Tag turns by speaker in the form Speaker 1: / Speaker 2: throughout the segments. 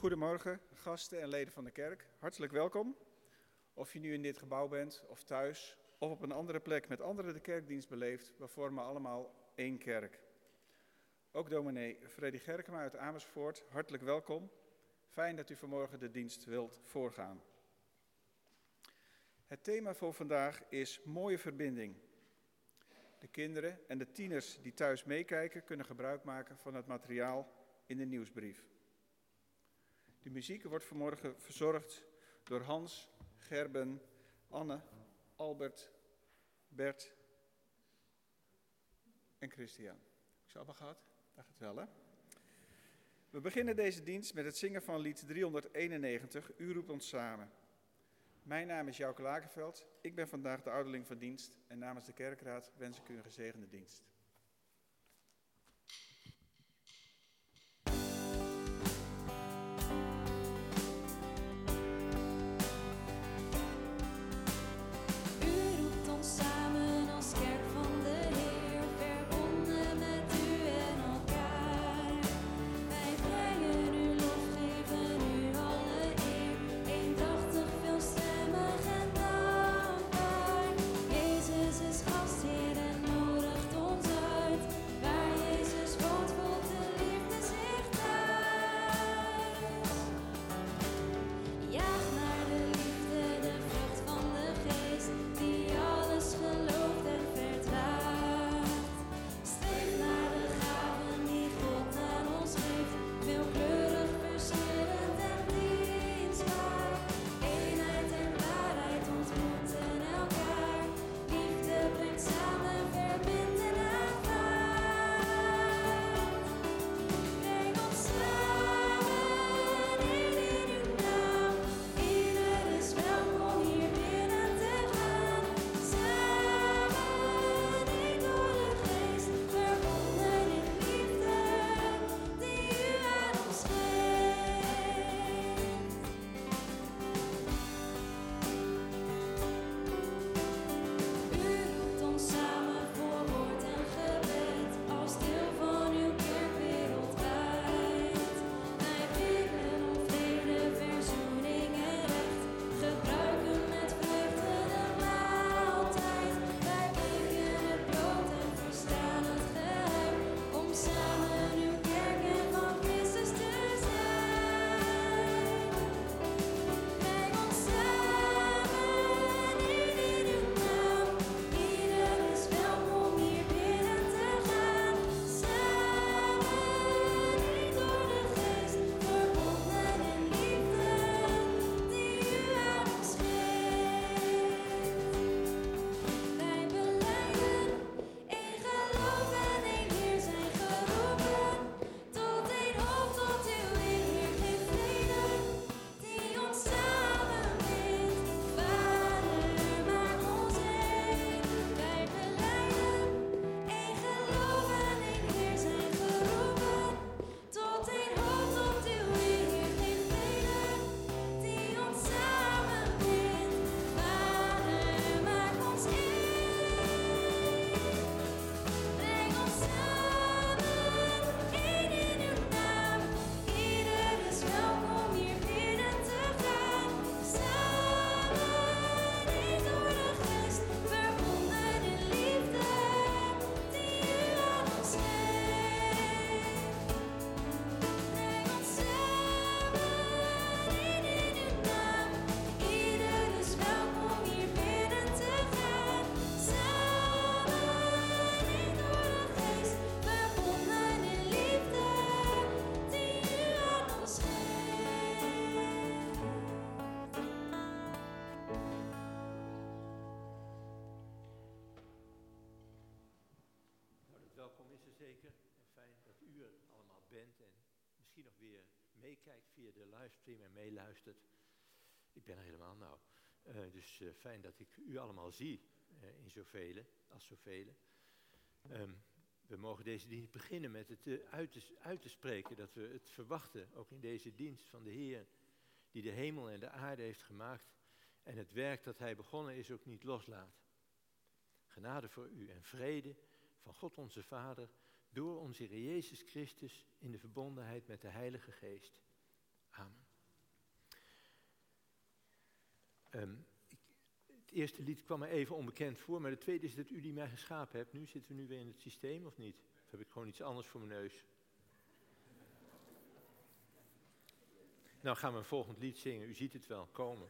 Speaker 1: Goedemorgen, gasten en leden van de kerk. Hartelijk welkom. Of je nu in dit gebouw bent, of thuis, of op een andere plek met anderen de kerkdienst beleeft, we vormen allemaal één kerk. Ook dominee Freddy Gerkema uit Amersfoort, hartelijk welkom. Fijn dat u vanmorgen de dienst wilt voorgaan. Het thema voor vandaag is mooie verbinding. De kinderen en de tieners die thuis meekijken kunnen gebruik maken van het materiaal in de nieuwsbrief. De muziek wordt vanmorgen verzorgd door Hans, Gerben, Anne, Albert, Bert en Christian. Heb ik ze allemaal gehad? Dacht het wel, hè? We beginnen deze dienst met het zingen van lied 391, U roept ons samen. Mijn naam is Jouke Lakenveld, ik ben vandaag de ouderling van dienst en namens de kerkraad wens ik u een gezegende dienst.
Speaker 2: Meekijkt via de livestream en meeluistert. Ik ben er helemaal dus fijn dat ik u allemaal zie in zoveel. We mogen deze dienst beginnen met het uit te spreken dat we het verwachten, ook in deze dienst van de Heer, die de hemel en de aarde heeft gemaakt en het werk dat Hij begonnen is ook niet loslaat. Genade voor u en vrede van God onze Vader, door onze Heer Jezus Christus in de verbondenheid met de Heilige Geest. Amen. Het eerste lied kwam me even onbekend voor, maar het tweede is dat u die mij geschapen hebt. Nu zitten we nu weer in het systeem, of niet? Of heb ik gewoon iets anders voor mijn neus? Nou gaan we een volgend lied zingen, u ziet het wel komen.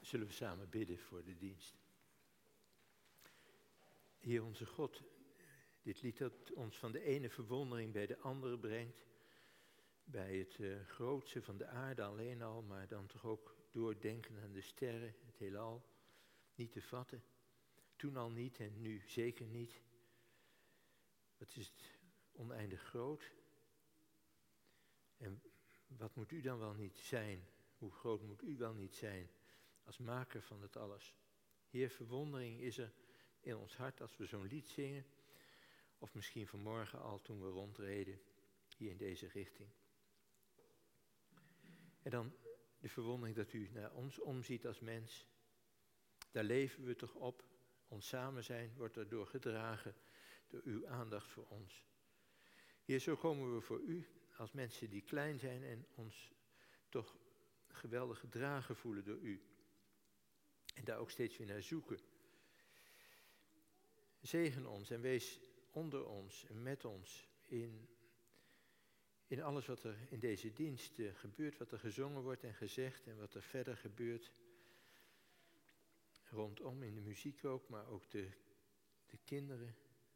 Speaker 2: zullen we samen bidden voor de dienst. Heer onze God, dit lied dat ons van de ene verwondering bij de andere brengt, bij het grootste van de aarde alleen al, maar dan toch ook doordenken aan de sterren, het heelal, niet te vatten. Toen al niet en nu zeker niet. Wat is het oneindig groot? En wat moet u dan wel niet zijn? Hoe groot moet u wel niet zijn als maker van het alles? Heer, verwondering is er in ons hart als we zo'n lied zingen. Of misschien vanmorgen al toen we rondreden hier in deze richting. En dan de verwondering dat u naar ons omziet als mens. Daar leven we toch op. Ons samen zijn wordt erdoor gedragen door uw aandacht voor ons. Heer, zo komen we voor u als mensen die klein zijn en ons toch geweldig gedragen voelen door u. En daar ook steeds weer naar zoeken. Zegen ons en wees onder ons en met ons in alles wat er in deze dienst gebeurt, wat er gezongen wordt en gezegd en wat er verder gebeurt. Rondom in de muziek ook, maar ook de kinderen.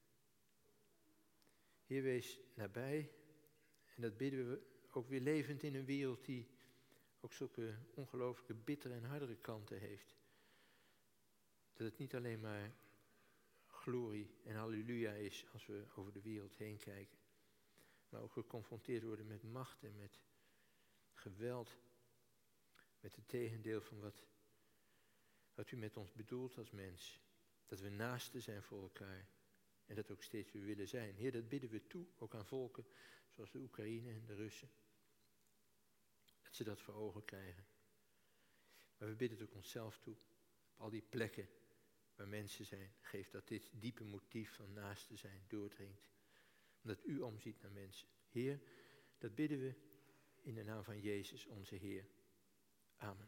Speaker 2: Heer, wees nabij en dat bidden we ook weer levend in een wereld die ook zulke ongelooflijke bittere en hardere kanten heeft. Dat het niet alleen maar glorie en halleluja is als we over de wereld heen kijken. Maar ook geconfronteerd worden met macht en met geweld. Met het tegendeel van wat u met ons bedoelt als mens. Dat we naasten zijn voor elkaar. En dat ook steeds weer willen zijn. Heer, dat bidden we toe, ook aan volken zoals de Oekraïne en de Russen. Dat ze dat voor ogen krijgen. Maar we bidden het ook onszelf toe. Op al die plekken waar mensen zijn. Geef dat dit diepe motief van naasten zijn doordringt. Omdat u omziet naar mensen. Heer, dat bidden we in de naam van Jezus, onze Heer. Amen.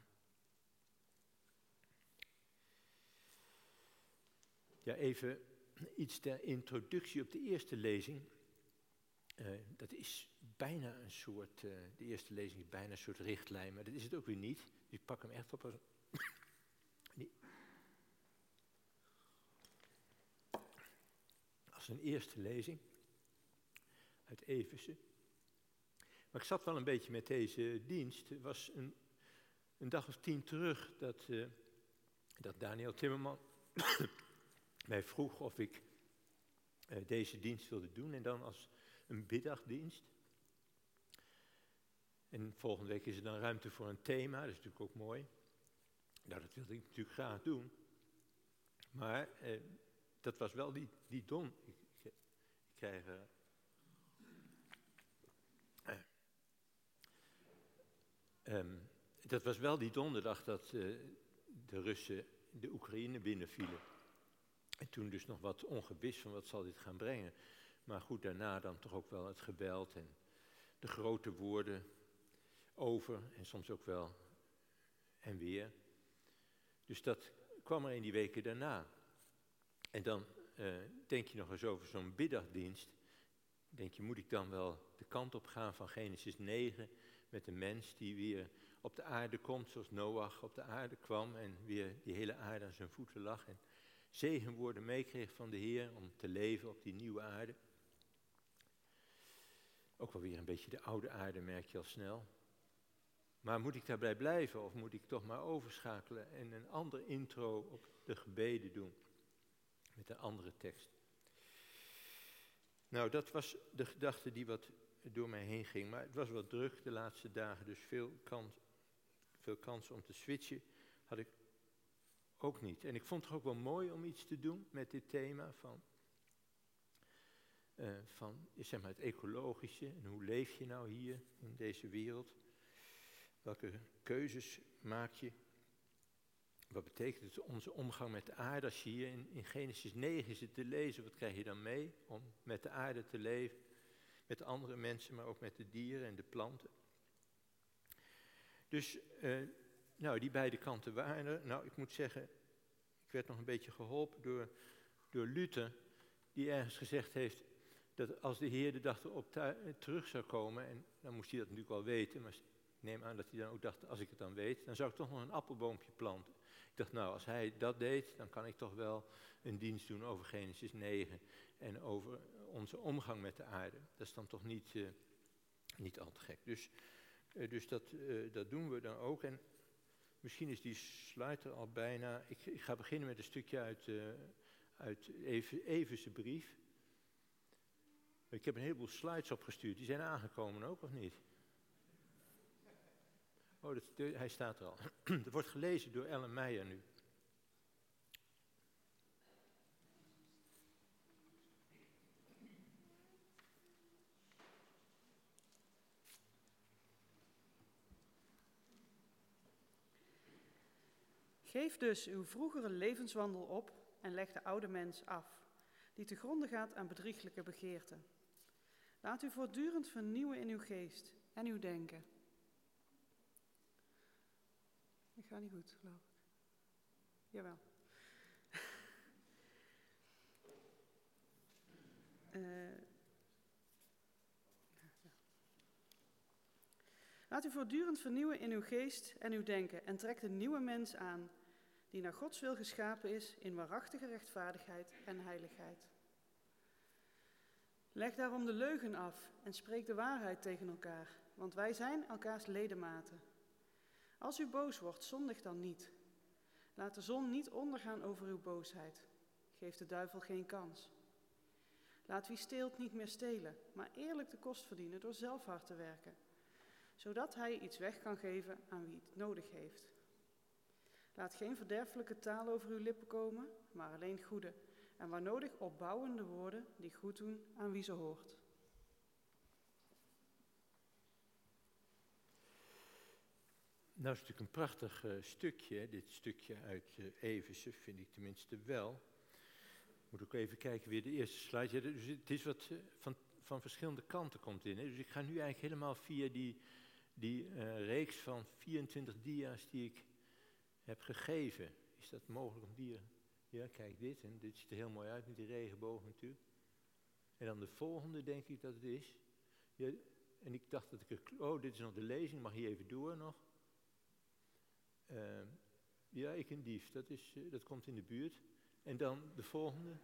Speaker 2: Ja, even iets ter introductie op de eerste lezing. Dat is bijna een soort, de eerste lezing is bijna een soort richtlijn, maar dat is het ook weer niet. Dus ik pak hem echt op als een eerste lezing uit Efeze. Maar ik zat wel een beetje met deze dienst. Het was een dag of 10 terug dat Daniel Timmerman mij vroeg of ik deze dienst wilde doen. En dan als een middagdienst. En volgende week is er dan ruimte voor een thema. Dat is natuurlijk ook mooi. Nou, dat wilde ik natuurlijk graag doen. Maar dat was wel die don. Ik krijg... dat was wel die donderdag dat de Russen de Oekraïne binnenvielen. En toen dus nog wat ongewis van wat zal dit gaan brengen. Maar goed, daarna dan toch ook wel het geweld en de grote woorden over en soms ook wel en weer. Dus dat kwam er in die weken daarna. En dan denk je nog eens over zo'n middagdienst. Denk je, moet ik dan wel de kant op gaan van Genesis 9 met de mens die weer op de aarde komt zoals Noach op de aarde kwam en weer die hele aarde aan zijn voeten lag en zegenwoorden meekreeg van de Heer om te leven op die nieuwe aarde. Ook wel weer een beetje de oude aarde, merk je al snel. Maar moet ik daarbij blijven of moet ik toch maar overschakelen en een andere intro op de gebeden doen met een andere tekst? Nou, dat was de gedachte die wat door mij heen ging. Maar het was wat druk de laatste dagen, dus veel kans om te switchen had ik ook niet. En ik vond het ook wel mooi om iets te doen met dit thema van zeg maar het ecologische. En hoe leef je nou hier in deze wereld? Welke keuzes maak je? Wat betekent het onze omgang met de aarde? Als je hier in Genesis 9 zit te lezen, wat krijg je dan mee om met de aarde te leven? Met andere mensen, maar ook met de dieren en de planten. Dus, die beide kanten waren er. Nou, ik moet zeggen, ik werd nog een beetje geholpen door Luther, die ergens gezegd heeft dat als de Heer de dag erop terug zou komen, en dan moest hij dat natuurlijk wel weten, maar ik neem aan dat hij dan ook dacht, als ik het dan weet, dan zou ik toch nog een appelboompje planten. Ik dacht, nou, als hij dat deed, dan kan ik toch wel een dienst doen over Genesis 9 en over onze omgang met de aarde. Dat is dan toch niet al te gek. Dus dat doen we dan ook. En misschien is die slide er al bijna. Ik ga beginnen met een stukje uit Efeze brief. Ik heb een heleboel slides opgestuurd. Die zijn aangekomen ook, of niet? Oh, hij staat er al. Er wordt gelezen door Ellen Meijer nu.
Speaker 3: Geef dus uw vroegere levenswandel op en leg de oude mens af, die te gronde gaat aan bedrieglijke begeerten. Laat u voortdurend vernieuwen in uw geest en uw denken. Ik ga niet goed, geloof ik. Jawel. Laat u voortdurend vernieuwen in uw geest en uw denken en trek een nieuwe mens aan, die naar Gods wil geschapen is in waarachtige rechtvaardigheid en heiligheid. Leg daarom de leugen af en spreek de waarheid tegen elkaar, want wij zijn elkaars ledematen. Als u boos wordt, zondig dan niet. Laat de zon niet ondergaan over uw boosheid. Geef de duivel geen kans. Laat wie steelt niet meer stelen, maar eerlijk de kost verdienen door zelf hard te werken, zodat hij iets weg kan geven aan wie het nodig heeft. Laat geen verderfelijke taal over uw lippen komen, maar alleen goede, en waar nodig opbouwende woorden die goed doen aan wie ze hoort.
Speaker 2: Nou is het natuurlijk een prachtig stukje, dit stukje uit Efeze, vind ik tenminste wel. Moet ook even kijken, weer de eerste slide. Ja, dus het is wat van verschillende kanten komt in. Hè. Dus ik ga nu eigenlijk helemaal via die reeks van 24 dia's die ik heb gegeven. Is dat mogelijk om die... Ja, kijk dit. En dit ziet er heel mooi uit met die regenboog natuurlijk. En dan de volgende denk ik dat het is. Ja, en ik dacht dat ik... Oh, dit is nog de lezing. Mag hier even door nog. Ja, ik en dief. Dat komt in de buurt. En dan de volgende.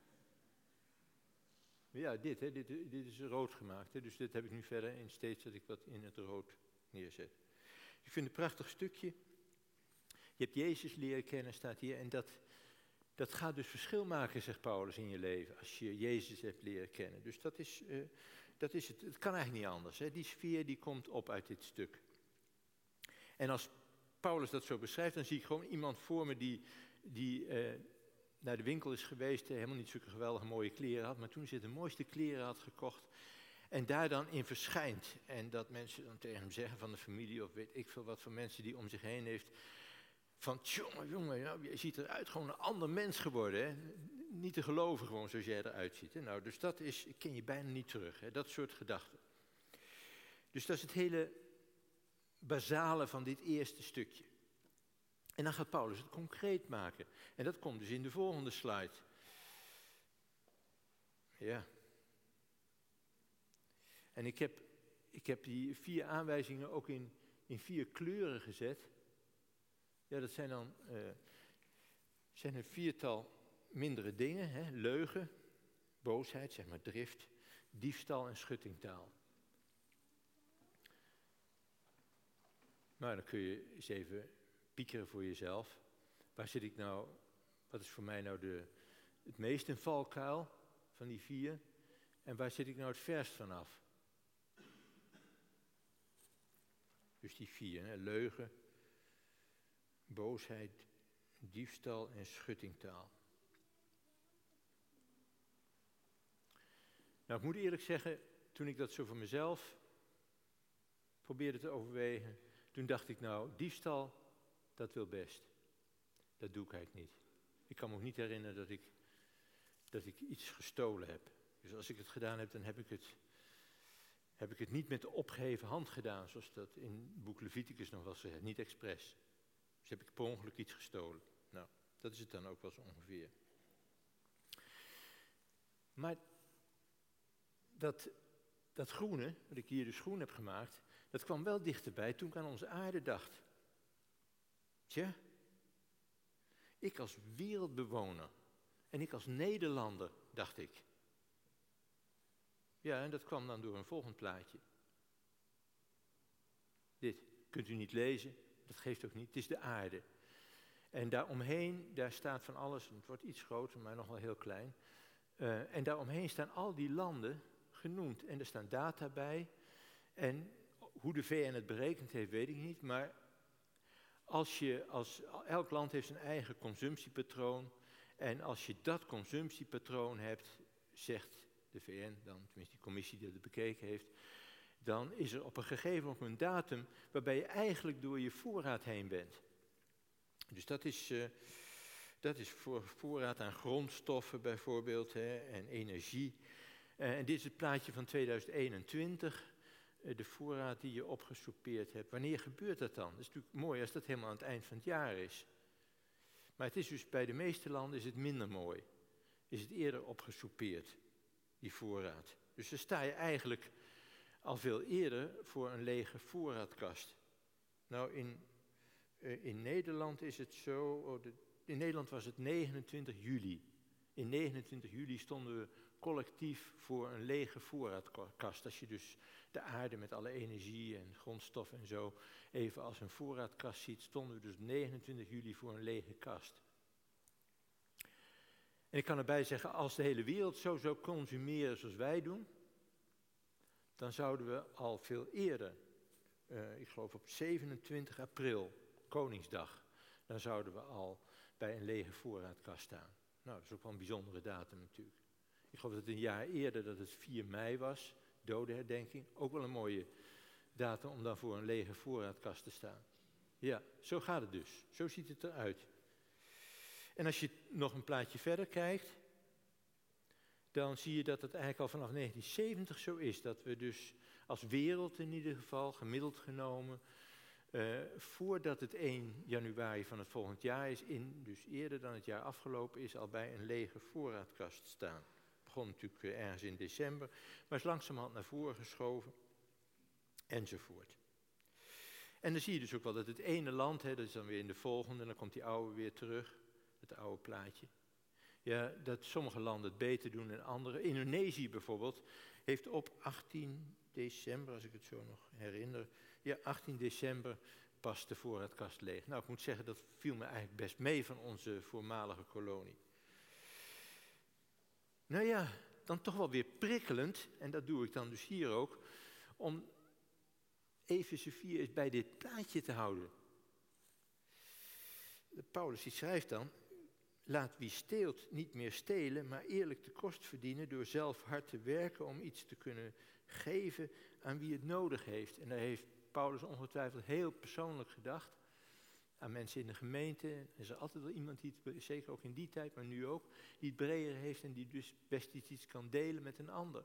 Speaker 2: Ja, dit is rood gemaakt. Hè, dus dit heb ik nu verder en steeds dat ik wat in het rood neerzet. Ik vind het een prachtig stukje. Je hebt Jezus leren kennen, staat hier. En dat gaat dus verschil maken, zegt Paulus, in je leven. Als je Jezus hebt leren kennen. Dus dat is het. Het kan eigenlijk niet anders. Hè. Die sfeer die komt op uit dit stuk. En als Paulus dat zo beschrijft, dan zie ik gewoon iemand voor me die naar de winkel is geweest, helemaal niet zulke geweldige mooie kleren had, maar toen ze de mooiste kleren had gekocht en daar dan in verschijnt. En dat mensen dan tegen hem zeggen van de familie of weet ik veel wat voor mensen die om zich heen heeft, van jongen, nou, je ziet eruit gewoon een ander mens geworden. Hè? Niet te geloven gewoon zoals jij eruit ziet. Hè? Nou, dus dat ken je bijna niet terug, hè? Dat soort gedachten. Dus dat is het hele basale van dit eerste stukje. En dan gaat Paulus het concreet maken. En dat komt dus in de volgende slide. Ja. En ik heb die 4 aanwijzingen ook in 4 kleuren gezet. Ja, dat zijn dan zijn een 4-tal mindere dingen. Hè? Leugen, boosheid, zeg maar drift, diefstal en schuttingtaal. Nou, dan kun je eens even piekeren voor jezelf. Waar zit ik nou, wat is voor mij nou het meest een valkuil van die 4? En waar zit ik nou het verst vanaf? Dus die 4, hè? Leugen, boosheid, diefstal en schuttingtaal. Nou, ik moet eerlijk zeggen, toen ik dat zo voor mezelf probeerde te overwegen, toen dacht ik nou, diefstal, dat wil best. Dat doe ik eigenlijk niet. Ik kan me ook niet herinneren dat ik iets gestolen heb. Dus als ik het gedaan heb, dan heb ik het niet met de opgeheven hand gedaan, zoals dat in het boek Leviticus nog wel zegt, niet expres. Dus heb ik per ongeluk iets gestolen. Nou, dat is het dan ook wel zo ongeveer. Maar dat groene, wat ik hier dus groen heb gemaakt, dat kwam wel dichterbij toen ik aan onze aarde dacht. Tja, Ik als wereldbewoner en ik als Nederlander, dacht ik. Ja, en dat kwam dan door een volgend plaatje. Dit kunt u niet lezen, dat geeft ook niet, het is de aarde. En daaromheen, daar staat van alles, het wordt iets groter, maar nog wel heel klein. En daaromheen staan al die landen genoemd en er staan data bij. En hoe de VN het berekend heeft, weet ik niet, maar elk land heeft zijn eigen consumptiepatroon. En als je dat consumptiepatroon hebt, zegt de VN, dan tenminste die commissie die het bekeken heeft, dan is er op een gegeven moment een datum waarbij je eigenlijk door je voorraad heen bent. Dus dat is voor voorraad aan grondstoffen bijvoorbeeld en energie. En dit is het plaatje van 2021, de voorraad die je opgesoupeerd hebt. Wanneer gebeurt dat dan? Dat is natuurlijk mooi als dat helemaal aan het eind van het jaar is. Maar het is dus bij de meeste landen is het minder mooi. Is het eerder opgesoupeerd, die voorraad. Dus dan sta je eigenlijk al veel eerder voor een lege voorraadkast. Nou, in Nederland is het zo, in Nederland was het 29 juli. In 29 juli stonden we collectief voor een lege voorraadkast. Als je dus de aarde met alle energie en grondstoffen en zo even als een voorraadkast ziet, stonden we dus 29 juli voor een lege kast. En ik kan erbij zeggen, als de hele wereld zo zou consumeren zoals wij doen, dan zouden we al veel eerder, ik geloof op 27 april, Koningsdag, dan zouden we al bij een lege voorraadkast staan. Nou, dat is ook wel een bijzondere datum natuurlijk. Ik geloof dat het een jaar eerder, dat het 4 mei was, dodenherdenking, ook wel een mooie datum om dan voor een lege voorraadkast te staan. Ja, zo gaat het dus. Zo ziet het eruit. En als je nog een plaatje verder kijkt, dan zie je dat het eigenlijk al vanaf 1970 zo is. Dat we dus als wereld in ieder geval, gemiddeld genomen, voordat het 1 januari van het volgend jaar is, dus eerder dan het jaar afgelopen is, al bij een lege voorraadkast staan. Het begon natuurlijk ergens in december, maar is langzamerhand naar voren geschoven, enzovoort. En dan zie je dus ook wel dat het ene land, dat is dan weer in de volgende, en dan komt die oude weer terug, het oude plaatje. Ja, dat sommige landen het beter doen dan andere. Indonesië bijvoorbeeld heeft op 18 december, als ik het zo nog herinner, ja, 18 december pas de voorraadkast leeg. Nou, ik moet zeggen, dat viel me eigenlijk best mee van onze voormalige kolonie. Nou ja, dan toch wel weer prikkelend, en dat doe ik dan dus hier ook, om Efeze 4 eens bij dit plaatje te houden. Paulus die schrijft dan, laat wie steelt niet meer stelen, maar eerlijk de kost verdienen door zelf hard te werken om iets te kunnen geven aan wie het nodig heeft. En daar heeft Paulus ongetwijfeld heel persoonlijk gedacht aan mensen in de gemeente. Er is altijd wel iemand die het, zeker ook in die tijd, maar nu ook, die het breder heeft en die dus best iets kan delen met een ander.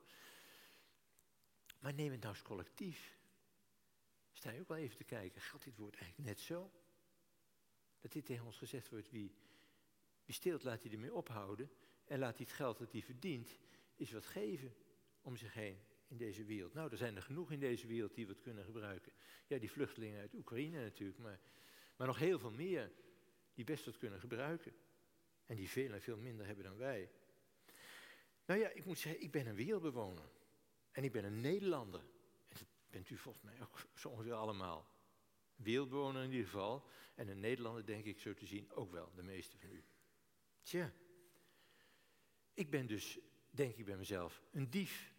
Speaker 2: Maar neem het nou eens collectief. Sta je ook wel even te kijken, geldt dit woord eigenlijk net zo? Dat dit tegen ons gezegd wordt, wie steelt laat hij ermee ophouden en laat hij het geld dat hij verdient, is wat geven om zich heen in deze wereld. Nou, er zijn er genoeg in deze wereld die wat kunnen gebruiken. Ja, die vluchtelingen uit Oekraïne natuurlijk, maar nog heel veel meer die best wat kunnen gebruiken. En die veel en veel minder hebben dan wij. Nou ja, ik moet zeggen, ik ben een wereldbewoner. En ik ben een Nederlander. En dat bent u volgens mij ook zo ongeveer allemaal. Een wereldbewoner in ieder geval. En een Nederlander denk ik zo te zien ook wel, de meeste van u. Tja, ik ben dus, denk ik bij mezelf, een dief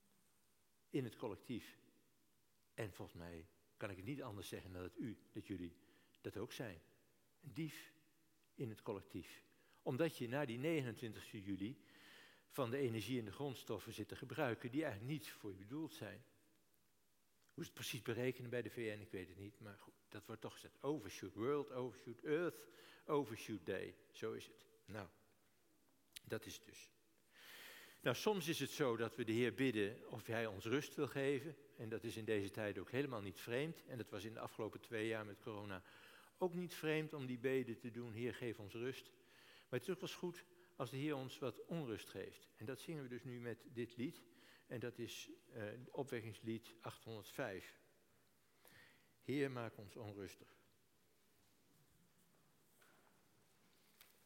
Speaker 2: in het collectief. En volgens mij kan ik het niet anders zeggen dan dat jullie dat ook zijn. Een dief in het collectief. Omdat je na die 29 juli van de energie en de grondstoffen zit te gebruiken die eigenlijk niet voor je bedoeld zijn. Hoe ze het precies berekenen bij de VN, ik weet het niet, maar goed, dat wordt toch gezegd. Overshoot World, Overshoot Earth, Overshoot Day. Zo is het. Nou, dat is het dus. Nou, soms is het zo dat we de Heer bidden of Hij ons rust wil geven. En dat is in deze tijd ook helemaal niet vreemd. En dat was in de afgelopen 2 jaar met corona ook niet vreemd om die beden te doen. Heer, geef ons rust. Maar het is ook wel eens goed als de Heer ons wat onrust geeft. En dat zingen we dus nu met dit lied. En dat is opwekkingslied 805. Heer, maak ons onrustig.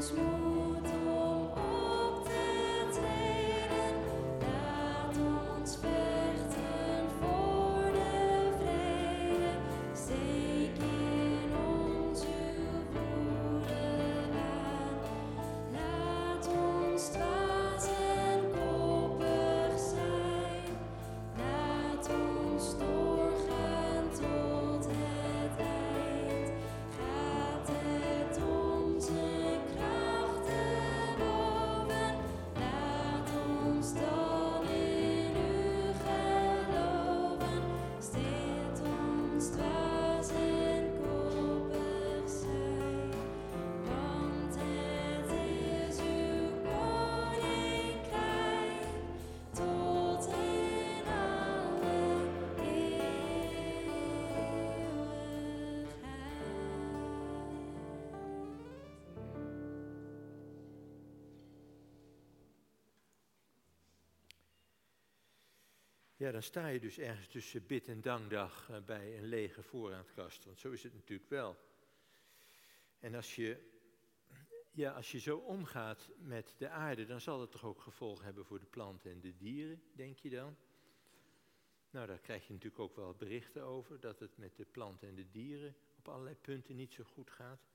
Speaker 2: Ja, dan sta je dus ergens tussen bid- en dankdag bij een lege voorraadkast, want zo is het natuurlijk wel. En als je zo omgaat met de aarde, dan zal het toch ook gevolgen hebben voor de planten en de dieren, denk je dan? Nou, daar krijg je natuurlijk ook wel berichten over, dat het met de planten en de dieren op allerlei punten niet zo goed gaat.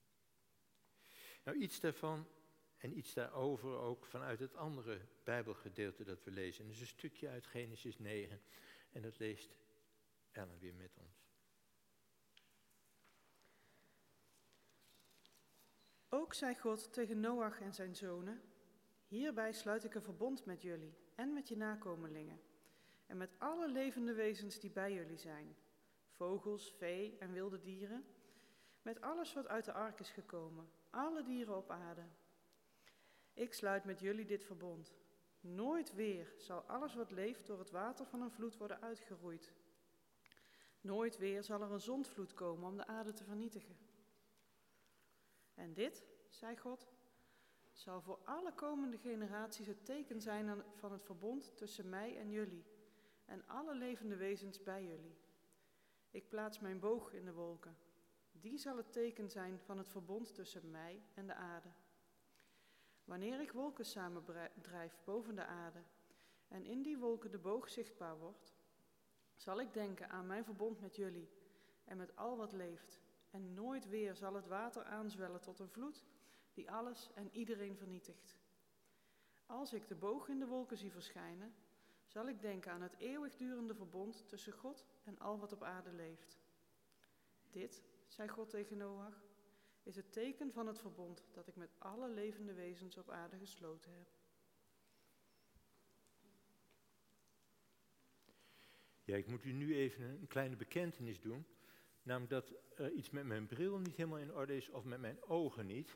Speaker 2: Nou, iets daarvan en iets daarover ook vanuit het andere Bijbelgedeelte dat we lezen. En dat is een stukje uit Genesis 9 en dat leest Ellen weer met ons.
Speaker 3: Ook zei God tegen Noach en zijn zonen: hierbij sluit ik een verbond met jullie en met je nakomelingen en met alle levende wezens die bij jullie zijn, vogels, vee en wilde dieren, met alles wat uit de ark is gekomen, alle dieren op aarde. Ik sluit met jullie dit verbond. Nooit weer zal alles wat leeft door het water van een vloed worden uitgeroeid. Nooit weer zal er een zondvloed komen om de aarde te vernietigen. En dit, zei God, zal voor alle komende generaties het teken zijn van het verbond tussen mij en jullie en alle levende wezens bij jullie. Ik plaats mijn boog in de wolken. Die zal het teken zijn van het verbond tussen mij en de aarde. Wanneer ik wolken samendrijf boven de aarde en in die wolken de boog zichtbaar wordt, zal ik denken aan mijn verbond met jullie en met al wat leeft. En nooit weer zal het water aanzwellen tot een vloed die alles en iedereen vernietigt. Als ik de boog in de wolken zie verschijnen, zal ik denken aan het eeuwigdurende verbond tussen God en al wat op aarde leeft. Dit, zei God tegen Noach, is het teken van het verbond dat ik met alle levende wezens op aarde gesloten heb.
Speaker 2: Ja, ik moet u nu even een kleine bekentenis doen. Namelijk dat er iets met mijn bril niet helemaal in orde is of met mijn ogen niet.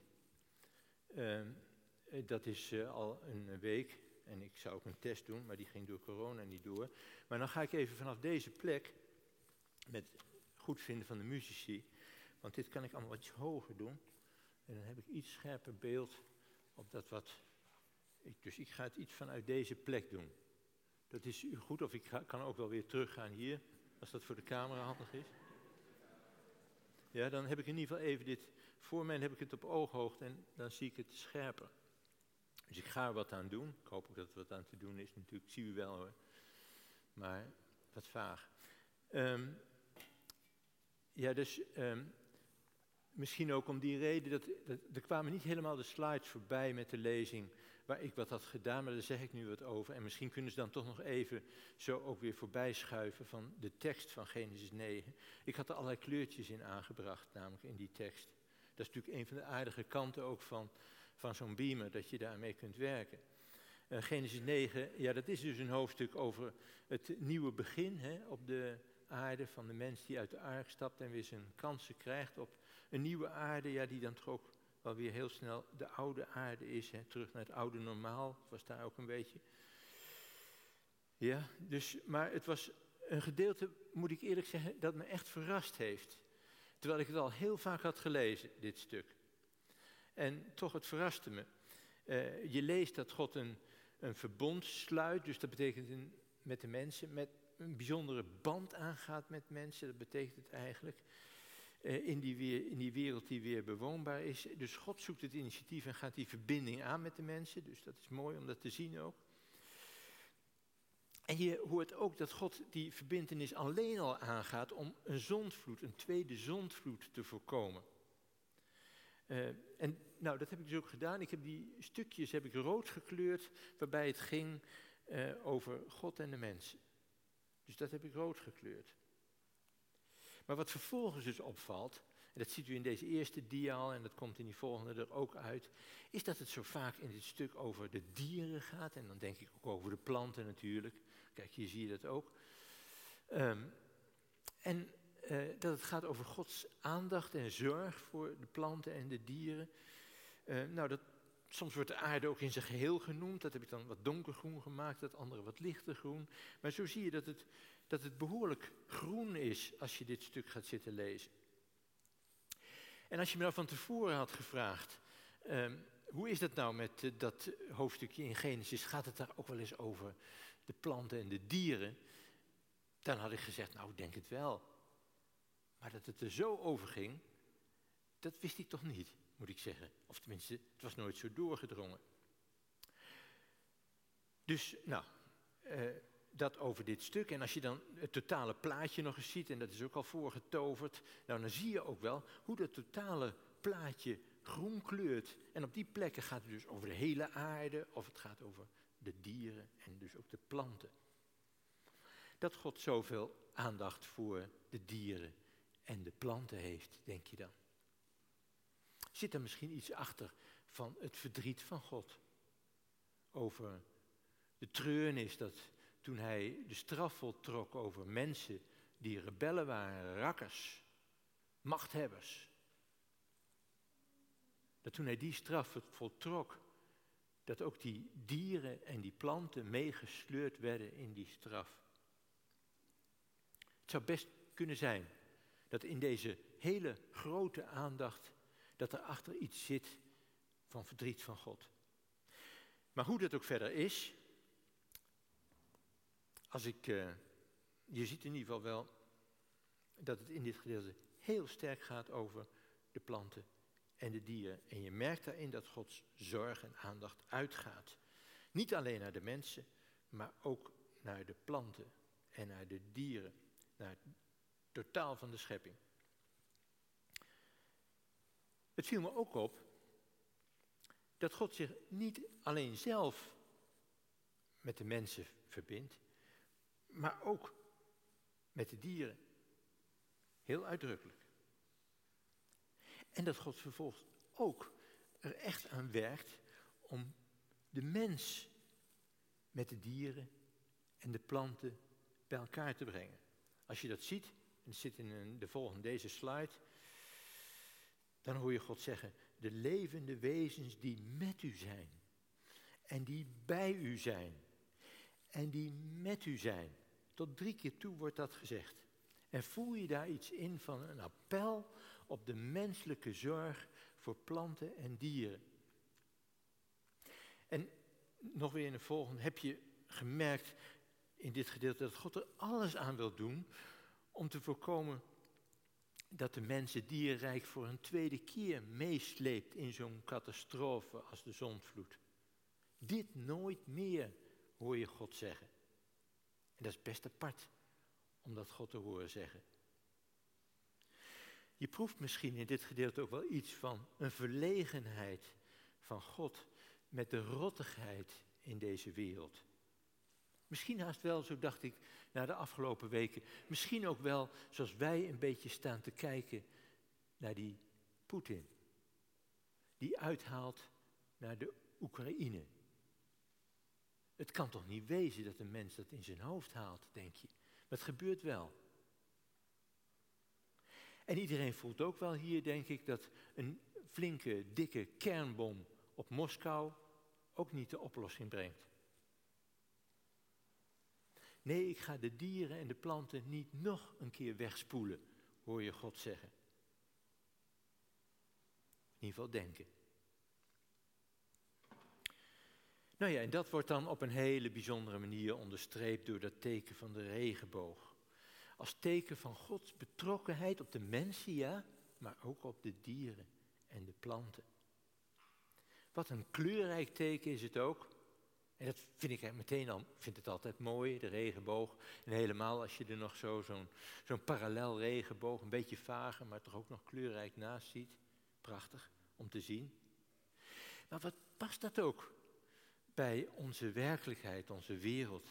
Speaker 2: Dat is al een week en ik zou ook een test doen, maar die ging door corona niet door. Maar dan ga ik even vanaf deze plek, met goedvinden van de muzici, want dit kan ik allemaal wat hoger doen. En dan heb ik iets scherper beeld op dat wat. Dus ik ga het iets vanuit deze plek doen. Dat is u goed, of ik kan ook wel weer teruggaan hier, als dat voor de camera handig is. Ja, dan heb ik in ieder geval even dit voor mij en heb ik het op ooghoogte en dan zie ik het scherper. Dus ik ga er wat aan doen. Ik hoop ook dat er wat aan te doen is. Natuurlijk, zie u wel hoor. Maar wat vaag. Misschien ook om die reden dat er kwamen niet helemaal de slides voorbij met de lezing waar ik wat had gedaan, maar daar zeg ik nu wat over. En misschien kunnen ze dan toch nog even zo ook weer voorbij schuiven van de tekst van Genesis 9. Ik had er allerlei kleurtjes in aangebracht, namelijk in die tekst. Dat is natuurlijk een van de aardige kanten ook van zo'n beamer, dat je daarmee kunt werken. Genesis 9, ja, dat is dus een hoofdstuk over het nieuwe begin op de aarde van de mens die uit de ark stapt en weer zijn kansen krijgt op een nieuwe aarde, ja, die dan toch ook wel weer heel snel de oude aarde is, terug naar het oude normaal, was daar ook een beetje. Ja, dus, maar het was een gedeelte, moet ik eerlijk zeggen, dat me echt verrast heeft. Terwijl ik het al heel vaak had gelezen, dit stuk. En toch, het verraste me. Je leest dat God een verbond sluit, dus dat betekent met de mensen, met een bijzondere band aangaat met mensen, dat betekent het eigenlijk. in die wereld die weer bewoonbaar is. Dus God zoekt het initiatief en gaat die verbinding aan met de mensen. Dus dat is mooi om dat te zien ook. En je hoort ook dat God die verbintenis alleen al aangaat om een zondvloed, een tweede zondvloed te voorkomen. En nou, dat heb ik dus ook gedaan. Ik heb die stukjes rood gekleurd, waarbij het ging over God en de mensen. Dus dat heb ik rood gekleurd. Maar wat vervolgens dus opvalt, en dat ziet u in deze eerste dia al, en dat komt in die volgende er ook uit, is dat het zo vaak in dit stuk over de dieren gaat, en dan denk ik ook over de planten natuurlijk. Kijk, hier zie je dat ook. Dat het gaat over Gods aandacht en zorg voor de planten en de dieren. Soms wordt de aarde ook in zijn geheel genoemd. Dat heb ik dan wat donkergroen gemaakt, dat andere wat lichter groen. Maar zo zie je dat het behoorlijk groen is als je dit stuk gaat zitten lezen. En als je me nou van tevoren had gevraagd, hoe is dat nou met dat hoofdstukje in Genesis? Gaat het daar ook wel eens over de planten en de dieren? Dan had ik gezegd, nou, ik denk het wel. Maar dat het er zo over ging, dat wist ik toch niet, moet ik zeggen. Of tenminste, het was nooit zo doorgedrongen. Dus, dat over dit stuk. En als je dan het totale plaatje nog eens ziet, en dat is ook al voorgetoverd, dan zie je ook wel hoe dat totale plaatje groen kleurt. En op die plekken gaat het dus over de hele aarde, of het gaat over de dieren en dus ook de planten. Dat God zoveel aandacht voor de dieren en de planten heeft, denk je dan? Zit er misschien iets achter van het verdriet van God? Over de treurnis dat toen hij de straf voltrok over mensen die rebellen waren, rakkers, machthebbers. Dat toen hij die straf voltrok, dat ook die dieren en die planten meegesleurd werden in die straf. Het zou best kunnen zijn dat in deze hele grote aandacht, dat er achter iets zit van verdriet van God. Maar hoe dat ook verder is, je ziet in ieder geval wel dat het in dit gedeelte heel sterk gaat over de planten en de dieren. En je merkt daarin dat Gods zorg en aandacht uitgaat. Niet alleen naar de mensen, maar ook naar de planten en naar de dieren. Naar het totaal van de schepping. Het viel me ook op dat God zich niet alleen zelf met de mensen verbindt, maar ook met de dieren. Heel uitdrukkelijk. En dat God vervolgens ook er echt aan werkt om de mens met de dieren en de planten bij elkaar te brengen. Als je dat ziet, en het zit in deze slide, dan hoor je God zeggen, de levende wezens die met u zijn, en die bij u zijn, en die met u zijn. Tot 3 keer toe wordt dat gezegd. En voel je daar iets in van een appel op de menselijke zorg voor planten en dieren. En nog weer in de volgende, heb je gemerkt in dit gedeelte dat God er alles aan wil doen om te voorkomen dat de mens het dierenrijk voor een tweede keer meesleept in zo'n catastrofe als de zondvloed. Dit nooit meer, hoor je God zeggen. En dat is best apart om dat God te horen zeggen. Je proeft misschien in dit gedeelte ook wel iets van een verlegenheid van God met de rottigheid in deze wereld. Misschien haast wel, zo dacht ik na de afgelopen weken, misschien ook wel zoals wij een beetje staan te kijken naar die Poetin. Die uithaalt naar de Oekraïne. Het kan toch niet wezen dat een mens dat in zijn hoofd haalt, denk je. Maar het gebeurt wel. En iedereen voelt ook wel hier, denk ik, dat een flinke, dikke kernbom op Moskou ook niet de oplossing brengt. Nee, ik ga de dieren en de planten niet nog een keer wegspoelen, hoor je God zeggen. In ieder geval denken. Nou ja, en dat wordt dan op een hele bijzondere manier onderstreept door dat teken van de regenboog. als teken van Gods betrokkenheid op de mensen, ja, maar ook op de dieren en de planten. Wat een kleurrijk teken is het ook. En dat vind ik meteen al, vind het altijd mooi, de regenboog. En helemaal als je er nog zo'n parallel regenboog, een beetje vager, maar toch ook nog kleurrijk naast ziet. Prachtig om te zien. Maar wat past dat ook bij onze werkelijkheid, onze wereld?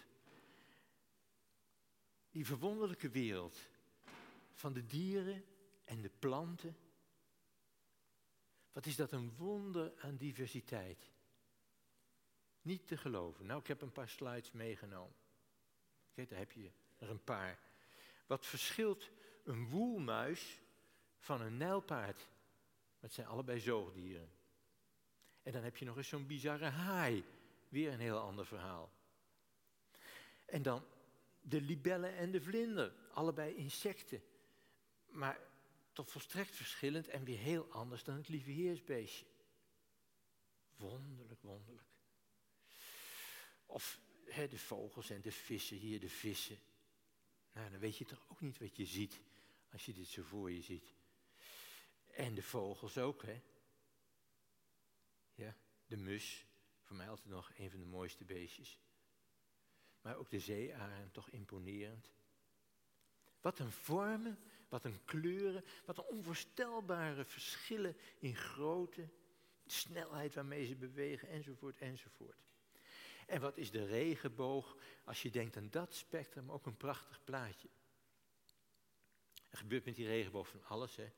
Speaker 2: Die verwonderlijke wereld van de dieren en de planten. Wat is dat een wonder aan diversiteit. Niet te geloven. Nou, ik heb een paar slides meegenomen. Kijk, daar heb je er een paar. Wat verschilt een woelmuis van een nijlpaard? Het zijn allebei zoogdieren. En dan heb je nog eens zo'n bizarre haai. Weer een heel ander verhaal. En dan de libellen en de vlinder. Allebei insecten. Maar toch volstrekt verschillend en weer heel anders dan het lieveheersbeestje. Wonderlijk, wonderlijk. Of de vogels en de vissen, hier de vissen. Nou, dan weet je toch ook niet wat je ziet als je dit zo voor je ziet. En de vogels ook, hè. Ja, de mus, voor mij altijd nog een van de mooiste beestjes. Maar ook de zeearend, toch imponerend. Wat een vormen, wat een kleuren, wat een onvoorstelbare verschillen in grootte, de snelheid waarmee ze bewegen, enzovoort, enzovoort. En wat is de regenboog, als je denkt aan dat spectrum, ook een prachtig plaatje. Er gebeurt met die regenboog van alles, hè.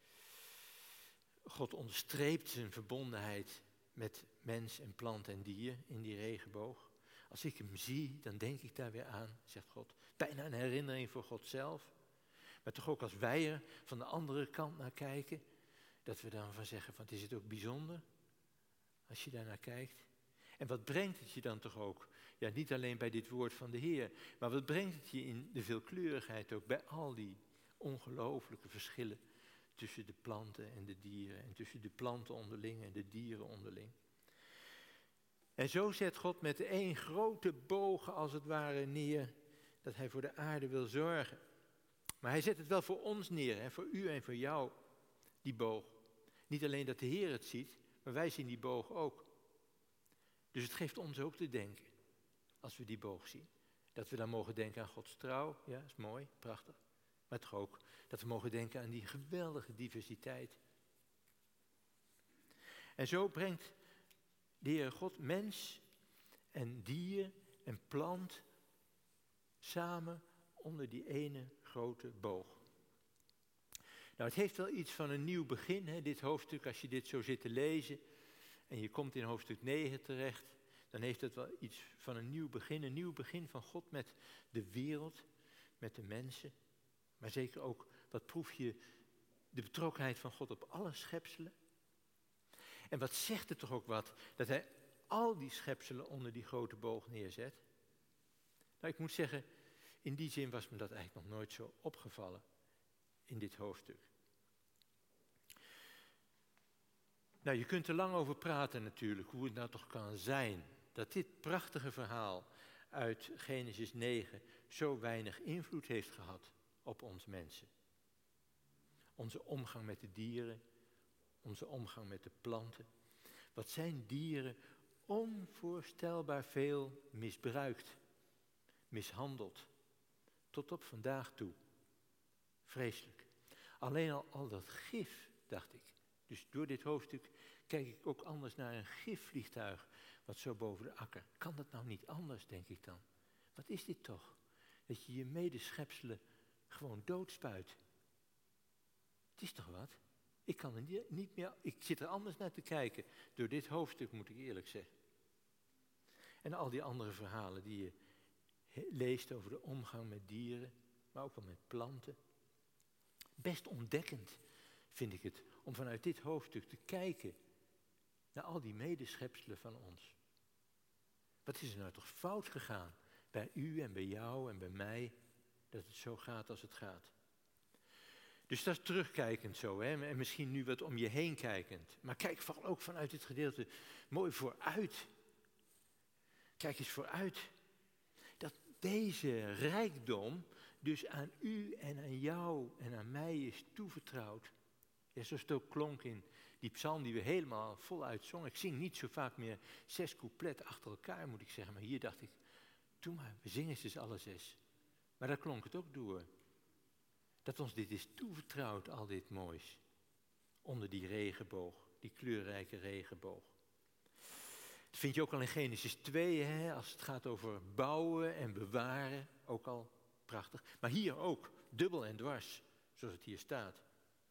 Speaker 2: God onderstreept zijn verbondenheid met mens en plant en dier in die regenboog. Als ik hem zie, dan denk ik daar weer aan, zegt God. Bijna een herinnering voor God zelf. Maar toch ook als wij er van de andere kant naar kijken, dat we dan van zeggen, van, is het ook bijzonder als je daar naar kijkt? En wat brengt het je dan toch ook? Ja, niet alleen bij dit woord van de Heer, maar wat brengt het je in de veelkleurigheid ook bij al die ongelooflijke verschillen tussen de planten en de dieren en tussen de planten onderling en de dieren onderling. En zo zet God met één grote boog als het ware neer dat hij voor de aarde wil zorgen. Maar hij zet het wel voor ons neer, hè, voor u en voor jou, die boog. Niet alleen dat de Heer het ziet, maar wij zien die boog ook. Dus het geeft ons ook te denken, als we die boog zien. Dat we dan mogen denken aan Gods trouw, ja, is mooi, prachtig. Maar toch ook dat we mogen denken aan die geweldige diversiteit. En zo brengt de Heer God mens en dier en plant samen onder die ene grote boog. Nou, het heeft wel iets van een nieuw begin, hè, dit hoofdstuk, als je dit zo zit te lezen en je komt in hoofdstuk 9 terecht, dan heeft het wel iets van een nieuw begin van God met de wereld, met de mensen, maar zeker ook, wat proef je, de betrokkenheid van God op alle schepselen. En wat zegt het toch ook wat, dat hij al die schepselen onder die grote boog neerzet? Nou, ik moet zeggen, in die zin was me dat eigenlijk nog nooit zo opgevallen in dit hoofdstuk. Nou, je kunt er lang over praten natuurlijk, hoe het nou toch kan zijn dat dit prachtige verhaal uit Genesis 9 zo weinig invloed heeft gehad op ons mensen. Onze omgang met de dieren, onze omgang met de planten. Wat zijn dieren onvoorstelbaar veel misbruikt, mishandeld, tot op vandaag toe. Vreselijk. Alleen al dat gif, dacht ik. Dus door dit hoofdstuk kijk ik ook anders naar een gifvliegtuig wat zo boven de akker. Kan dat nou niet anders, denk ik dan? Wat is dit toch? Dat je je medeschepselen gewoon doodspuit. Het is toch wat? Ik kan er niet meer, ik zit er anders naar te kijken. Door dit hoofdstuk, moet ik eerlijk zeggen. En al die andere verhalen die je leest over de omgang met dieren, maar ook wel met planten. Best ontdekkend vind ik het om vanuit dit hoofdstuk te kijken naar al die medeschepselen van ons. Wat is er nou toch fout gegaan bij u en bij jou en bij mij, dat het zo gaat als het gaat? Dus dat is terugkijkend zo, hè? En misschien nu wat om je heen kijkend. Maar kijk vooral ook vanuit dit gedeelte mooi vooruit. Kijk eens vooruit. Dat deze rijkdom dus aan u en aan jou en aan mij is toevertrouwd. Ja, zoals het ook klonk in die psalm die we helemaal voluit zongen. Ik zing niet zo vaak meer 6 coupletten achter elkaar, moet ik zeggen. Maar hier dacht ik, doe maar, we zingen ze dus alle 6. Maar daar klonk het ook door. Dat ons dit is toevertrouwd, al dit moois. Onder die regenboog, die kleurrijke regenboog. Dat vind je ook al in Genesis 2, hè, als het gaat over bouwen en bewaren. Ook al prachtig. Maar hier ook, dubbel en dwars, zoals het hier staat.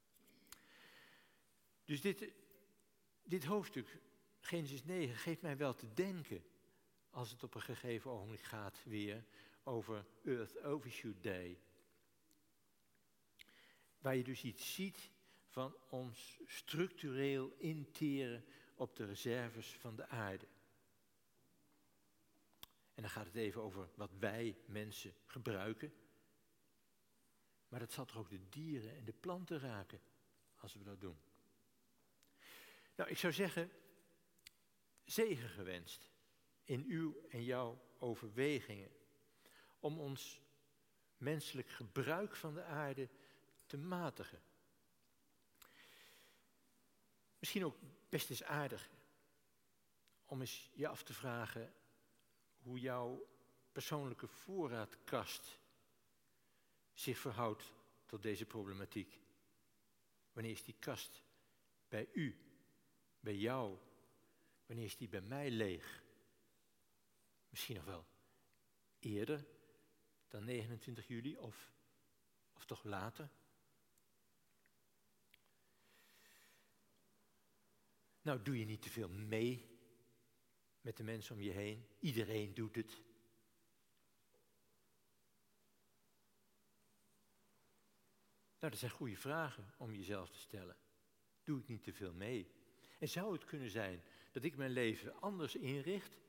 Speaker 2: Dus dit hoofdstuk, Genesis 9, geeft mij wel te denken, als het op een gegeven ogenblik gaat weer over Earth Overshoot Day. Waar je dus iets ziet van ons structureel interen op de reserves van de aarde. En dan gaat het even over wat wij mensen gebruiken. Maar dat zal toch ook de dieren en de planten raken, als we dat doen. Nou, ik zou zeggen, zegen gewenst in uw en jouw overwegingen. Om ons menselijk gebruik van de aarde te matigen. Misschien ook best eens aardig om eens je af te vragen hoe jouw persoonlijke voorraadkast zich verhoudt tot deze problematiek. Wanneer is die kast bij u, bij jou? Wanneer is die bij mij leeg? Misschien nog wel eerder dan 29 juli of toch later? Nou, doe je niet te veel mee met de mensen om je heen. Iedereen doet het. Nou, dat zijn goede vragen om jezelf te stellen. Doe ik niet te veel mee? En zou het kunnen zijn dat ik mijn leven anders inricht?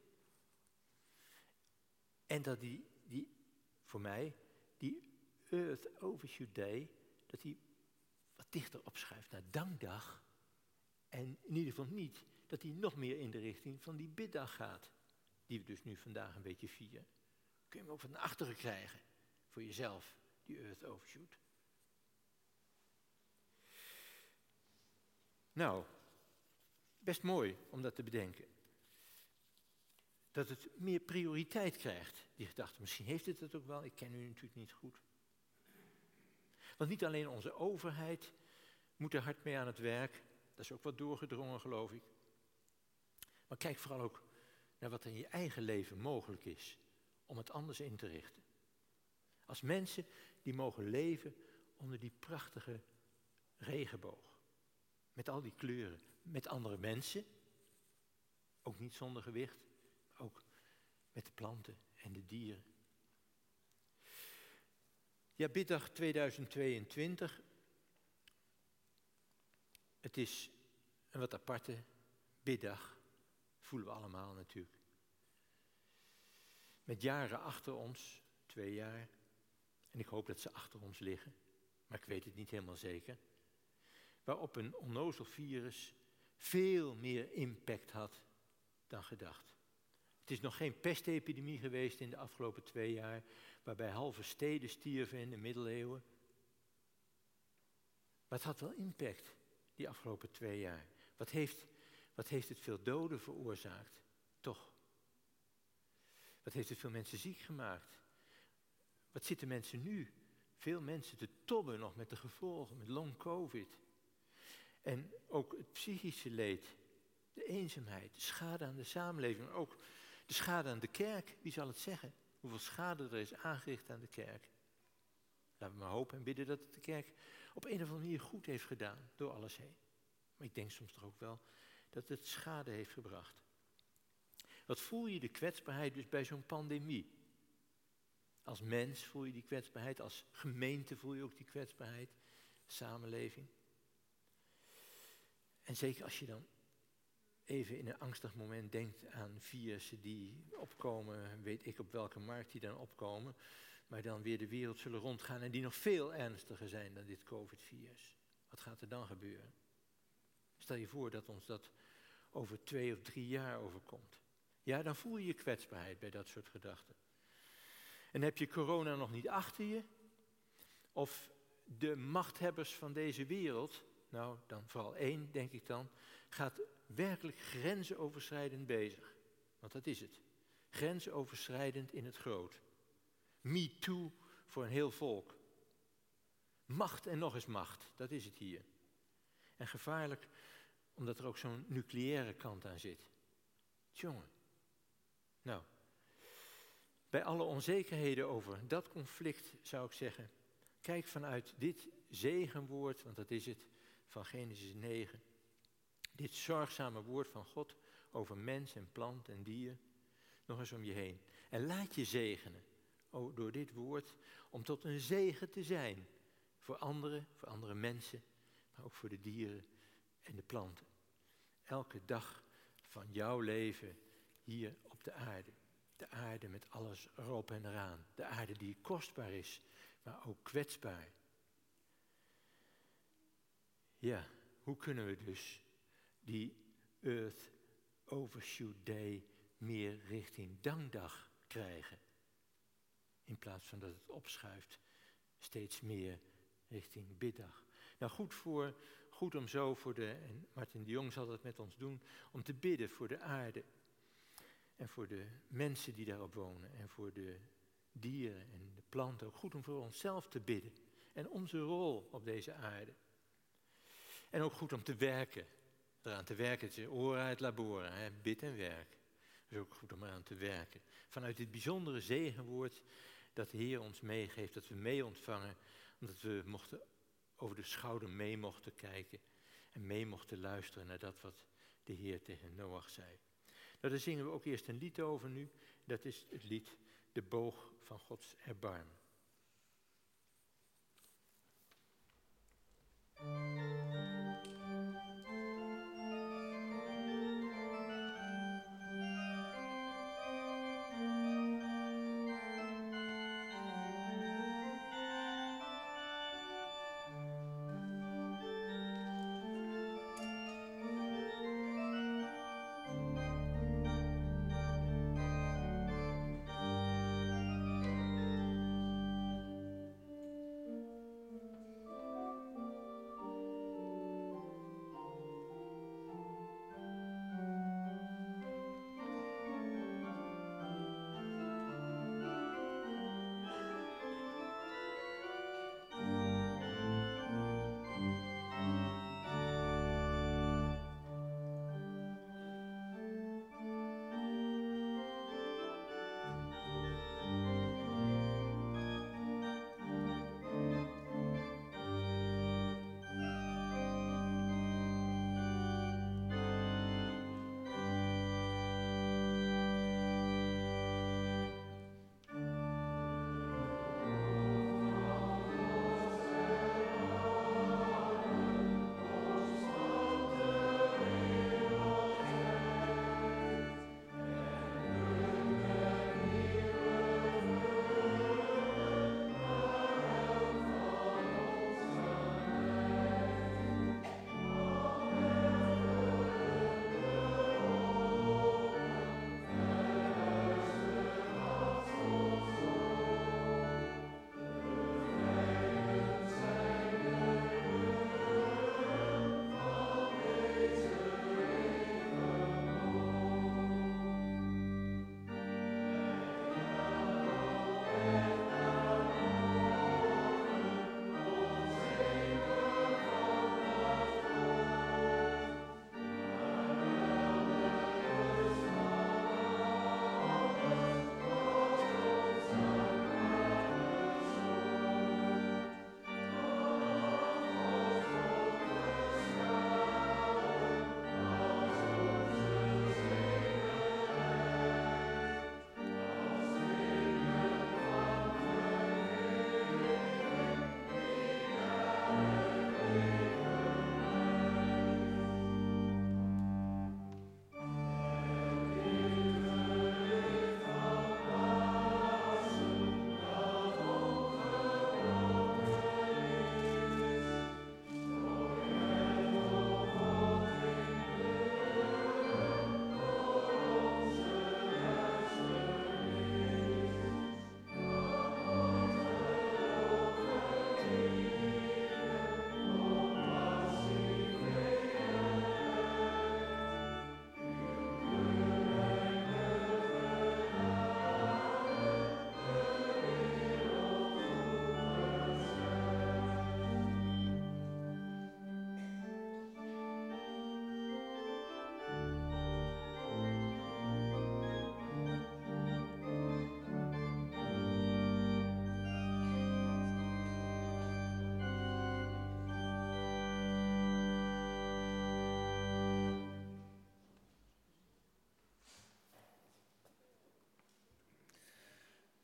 Speaker 2: En dat voor mij, die Earth Overshoot Day, dat die wat dichter opschuift naar Dankdag. En in ieder geval niet dat die nog meer in de richting van die biddag gaat. Die we dus nu vandaag een beetje vieren. Kun je hem ook wat naar achteren krijgen. Voor jezelf, die Earth Overshoot. Nou, best mooi om dat te bedenken. Dat het meer prioriteit krijgt, die gedachte. Misschien heeft het het ook wel, ik ken u natuurlijk niet goed. Want niet alleen onze overheid moet er hard mee aan het werk. Dat is ook wat doorgedrongen, geloof ik. Maar kijk vooral ook naar wat er in je eigen leven mogelijk is om het anders in te richten. Als mensen die mogen leven onder die prachtige regenboog. Met al die kleuren, met andere mensen. Ook niet zonder gewicht, maar ook met de planten en de dieren. Ja, biddag 2022. Het is een wat aparte biddag. Voelen we allemaal natuurlijk. Met jaren achter ons, 2 jaar. En ik hoop dat ze achter ons liggen. Maar ik weet het niet helemaal zeker. Waarop een onnozel virus veel meer impact had dan gedacht. Het is nog geen pestepidemie geweest in de afgelopen 2 jaar. Waarbij halve steden stierven in de middeleeuwen. Maar het had wel impact, die afgelopen 2 jaar. Wat heeft het veel doden veroorzaakt? Toch. Wat heeft het veel mensen ziek gemaakt? Wat zitten mensen nu? Veel mensen te tobben nog met de gevolgen, met long covid. En ook het psychische leed, de eenzaamheid, de schade aan de samenleving, maar ook de schade aan de kerk. Wie zal het zeggen? Hoeveel schade er is aangericht aan de kerk. Laten we maar hopen en bidden dat het de kerk op een of andere manier goed heeft gedaan door alles heen. Maar ik denk soms toch ook wel dat het schade heeft gebracht. Wat voel je de kwetsbaarheid dus bij zo'n pandemie? Als mens voel je die kwetsbaarheid, als gemeente voel je ook die kwetsbaarheid, samenleving. En zeker als je dan even in een angstig moment denkt aan virussen die opkomen, weet ik op welke markt die dan opkomen, maar dan weer de wereld zullen rondgaan en die nog veel ernstiger zijn dan dit COVID-virus. Wat gaat er dan gebeuren? Stel je voor dat ons dat over 2 of 3 jaar overkomt. Ja, dan voel je je kwetsbaarheid bij dat soort gedachten. En heb je corona nog niet achter je, of de machthebbers van deze wereld, nou dan vooral één denk ik dan, gaat werkelijk grensoverschrijdend bezig. Want dat is het. Grensoverschrijdend in het groot. Me too voor een heel volk. Macht en nog eens macht, dat is het hier. En gevaarlijk omdat er ook zo'n nucleaire kant aan zit. Jongen. Nou, bij alle onzekerheden over dat conflict zou ik zeggen, kijk vanuit dit zegenwoord, want dat is het, van Genesis 9. Dit zorgzame woord van God over mens en plant en dier, nog eens om je heen. En laat je zegenen door dit woord om tot een zegen te zijn voor andere mensen, maar ook voor de dieren en de planten. Elke dag van jouw leven hier op de aarde. De aarde met alles erop en eraan. De aarde die kostbaar is, maar ook kwetsbaar. Ja, hoe kunnen we dus die Earth Overshoot Day meer richting dankdag krijgen? In plaats van dat het opschuift steeds meer richting biddag. Nou, goed om zo en Martin de Jong zal dat met ons doen, om te bidden voor de aarde. En voor de mensen die daarop wonen. En voor de dieren en de planten. Ook goed om voor onszelf te bidden. En onze rol op deze aarde. En ook goed om te werken. Eraan te werken, het is ora et labora, hè? Bid en werk. Het is ook goed om eraan te werken. Vanuit dit bijzondere zegenwoord dat de Heer ons meegeeft. Dat we mee ontvangen. Omdat we over de schouder mee mochten kijken. En mee mochten luisteren naar dat wat de Heer tegen Noach zei. Nou, daar zingen we ook eerst een lied over nu. Dat is het lied De Boog van Gods Erbarmen.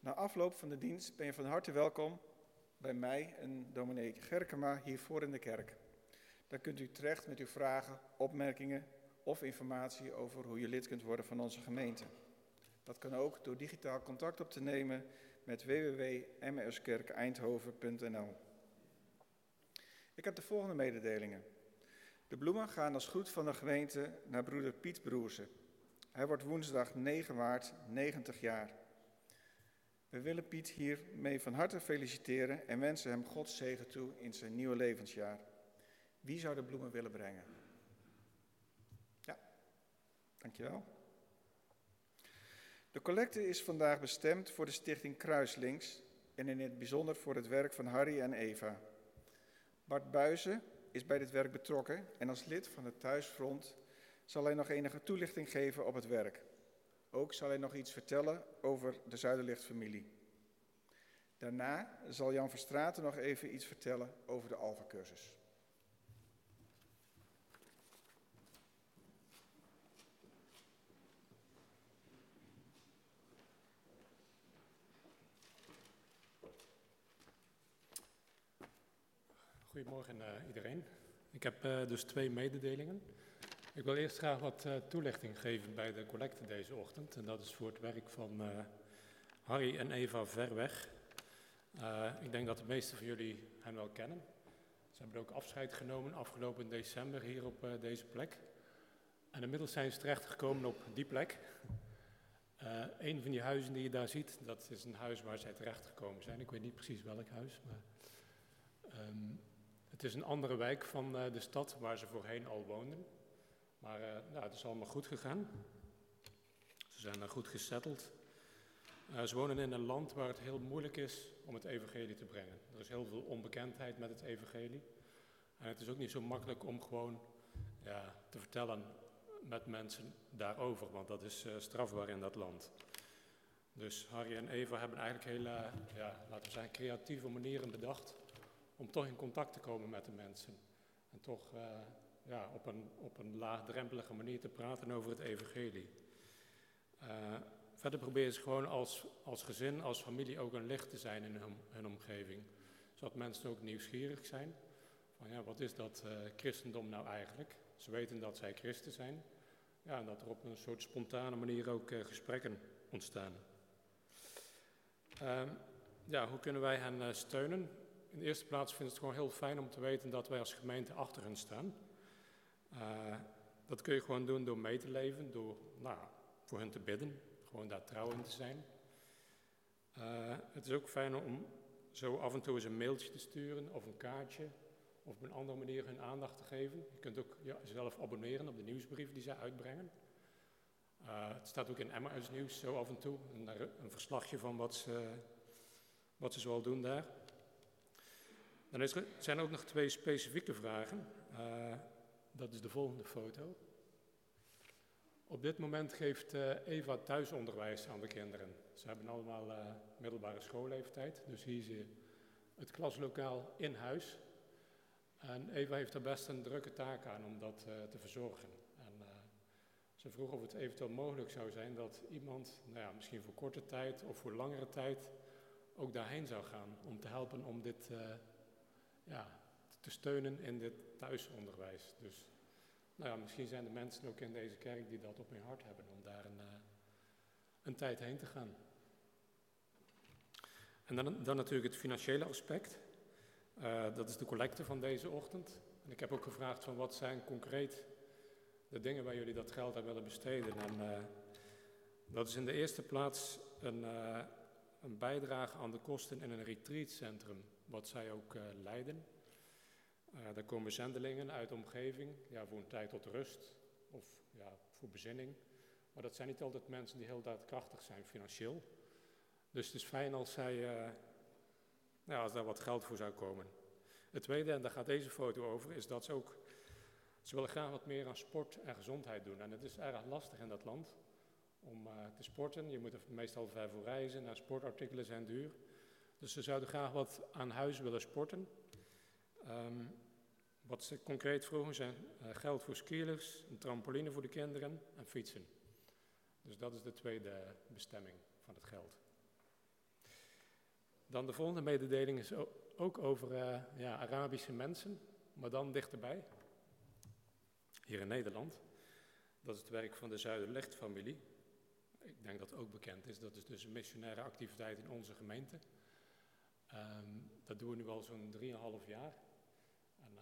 Speaker 1: Na afloop van de dienst ben je van harte welkom bij mij en dominee Gerkema hiervoor in de kerk. Daar kunt u terecht met uw vragen, opmerkingen of informatie over hoe je lid kunt worden van onze gemeente. Dat kan ook door digitaal contact op te nemen met www.mskerkeindhoven.nl. Ik heb de volgende mededelingen. De bloemen gaan als groet van de gemeente naar broeder Piet Broersen. Hij wordt woensdag 9 maart 90 jaar. We willen Piet hiermee van harte feliciteren en wensen hem Gods zegen toe in zijn nieuwe levensjaar. Wie zou de bloemen willen brengen? Ja, dankjewel. De collecte is vandaag bestemd voor de stichting Kruislinks en in het bijzonder voor het werk van Harry en Eva. Bart Buijzen is bij dit werk betrokken en als lid van het Thuisfront zal hij nog enige toelichting geven op het werk. Ook zal hij nog iets vertellen over de Zuiderlicht-familie. Daarna zal Jan Verstraeten nog even iets vertellen over de Alpha-cursus.
Speaker 4: Goedemorgen iedereen. Ik heb dus 2 mededelingen. Ik wil eerst graag wat toelichting geven bij de collecte deze ochtend. En dat is voor het werk van Harry en Eva Verweg. Ik denk dat de meesten van jullie hen wel kennen. Ze hebben ook afscheid genomen afgelopen december hier op deze plek. En inmiddels zijn ze terechtgekomen op die plek. Een van die huizen die je daar ziet, dat is een huis waar zij terechtgekomen zijn. Ik weet niet precies welk huis, maar het is een andere wijk van de stad waar ze voorheen al woonden. Maar het is allemaal goed gegaan. Ze zijn daar goed gesetteld. Ze wonen in een land waar het heel moeilijk is om het evangelie te brengen. Er is heel veel onbekendheid met het evangelie. En het is ook niet zo makkelijk om gewoon te vertellen met mensen daarover, want dat is strafbaar in dat land. Dus Harry en Eva hebben eigenlijk hele, laten we zeggen, creatieve manieren bedacht om toch in contact te komen met de mensen. En toch op een laagdrempelige manier te praten over het evangelie. Verder proberen ze gewoon als gezin, als familie ook een licht te zijn in hun omgeving. Zodat mensen ook nieuwsgierig zijn. Van wat is dat christendom nou eigenlijk? Ze weten dat zij christen zijn. Ja, en dat er op een soort spontane manier ook gesprekken ontstaan. Hoe kunnen wij hen steunen? In de eerste plaats vind ik het gewoon heel fijn om te weten dat wij als gemeente achter hen staan. Dat kun je gewoon doen door mee te leven, door voor hen te bidden, gewoon daar trouw in te zijn. Het is ook fijn om zo af en toe eens een mailtje te sturen of een kaartje of op een andere manier hun aandacht te geven. Je kunt ook jezelf abonneren op de nieuwsbrief die zij uitbrengen. Het staat ook in Emmaus Nieuws zo af en toe, een verslagje van wat ze zoal doen daar. Dan zijn er ook nog 2 specifieke vragen. Dat is de volgende foto. Op dit moment geeft Eva thuisonderwijs aan de kinderen. Ze hebben allemaal middelbare schoolleeftijd, dus hier zie je het klaslokaal in huis. En Eva heeft er best een drukke taak aan om dat te verzorgen. En ze vroeg of het eventueel mogelijk zou zijn dat iemand, misschien voor korte tijd of voor langere tijd, ook daarheen zou gaan om te helpen om dit te steunen in dit thuisonderwijs. Dus misschien zijn er mensen ook in deze kerk die dat op hun hart hebben om daar een tijd heen te gaan. En dan natuurlijk het financiële aspect. Dat is de collecte van deze ochtend. En ik heb ook gevraagd van wat zijn concreet de dingen waar jullie dat geld aan willen besteden. En dat is in de eerste plaats een bijdrage aan de kosten in een retreatcentrum, wat zij ook leiden. Daar komen zendelingen uit de omgeving, voor een tijd tot rust of voor bezinning. Maar dat zijn niet altijd mensen die heel daadkrachtig zijn financieel. Dus het is fijn als als daar wat geld voor zou komen. Het tweede, en daar gaat deze foto over, is dat ze willen graag wat meer aan sport en gezondheid doen. En het is erg lastig in dat land om te sporten. Je moet er meestal ver voor reizen en sportartikelen zijn duur. Dus ze zouden graag wat aan huis willen sporten. Wat ze concreet vroegen zijn geld voor skilers, een trampoline voor de kinderen en fietsen. Dus dat is de tweede bestemming van het geld. Dan de volgende mededeling is ook over Arabische mensen, maar dan dichterbij. Hier in Nederland. Dat is het werk van de Zuiderlicht-familie. Ik denk dat het ook bekend is. Dat is dus een missionaire activiteit in onze gemeente. Dat doen we nu al zo'n 3,5 jaar. En,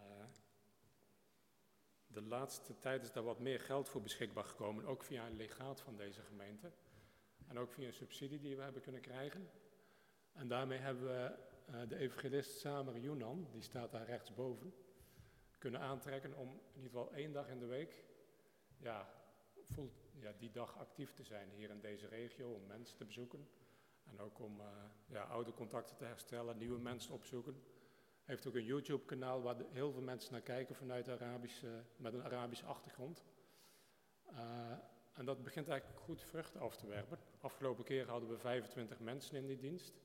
Speaker 4: de laatste tijd is daar wat meer geld voor beschikbaar gekomen. Ook via een legaat van deze gemeente. En ook via een subsidie die we hebben kunnen krijgen. En daarmee hebben we de evangelist Samer Yunan, die staat daar rechtsboven, kunnen aantrekken om in ieder geval 1 dag in de week die dag actief te zijn hier in deze regio, om mensen te bezoeken. En ook om oude contacten te herstellen, nieuwe mensen opzoeken. Hij heeft ook een YouTube-kanaal waar heel veel mensen naar kijken vanuit met een Arabische achtergrond. En dat begint eigenlijk goed vruchten af te werpen. Afgelopen keer hadden we 25 mensen in die dienst.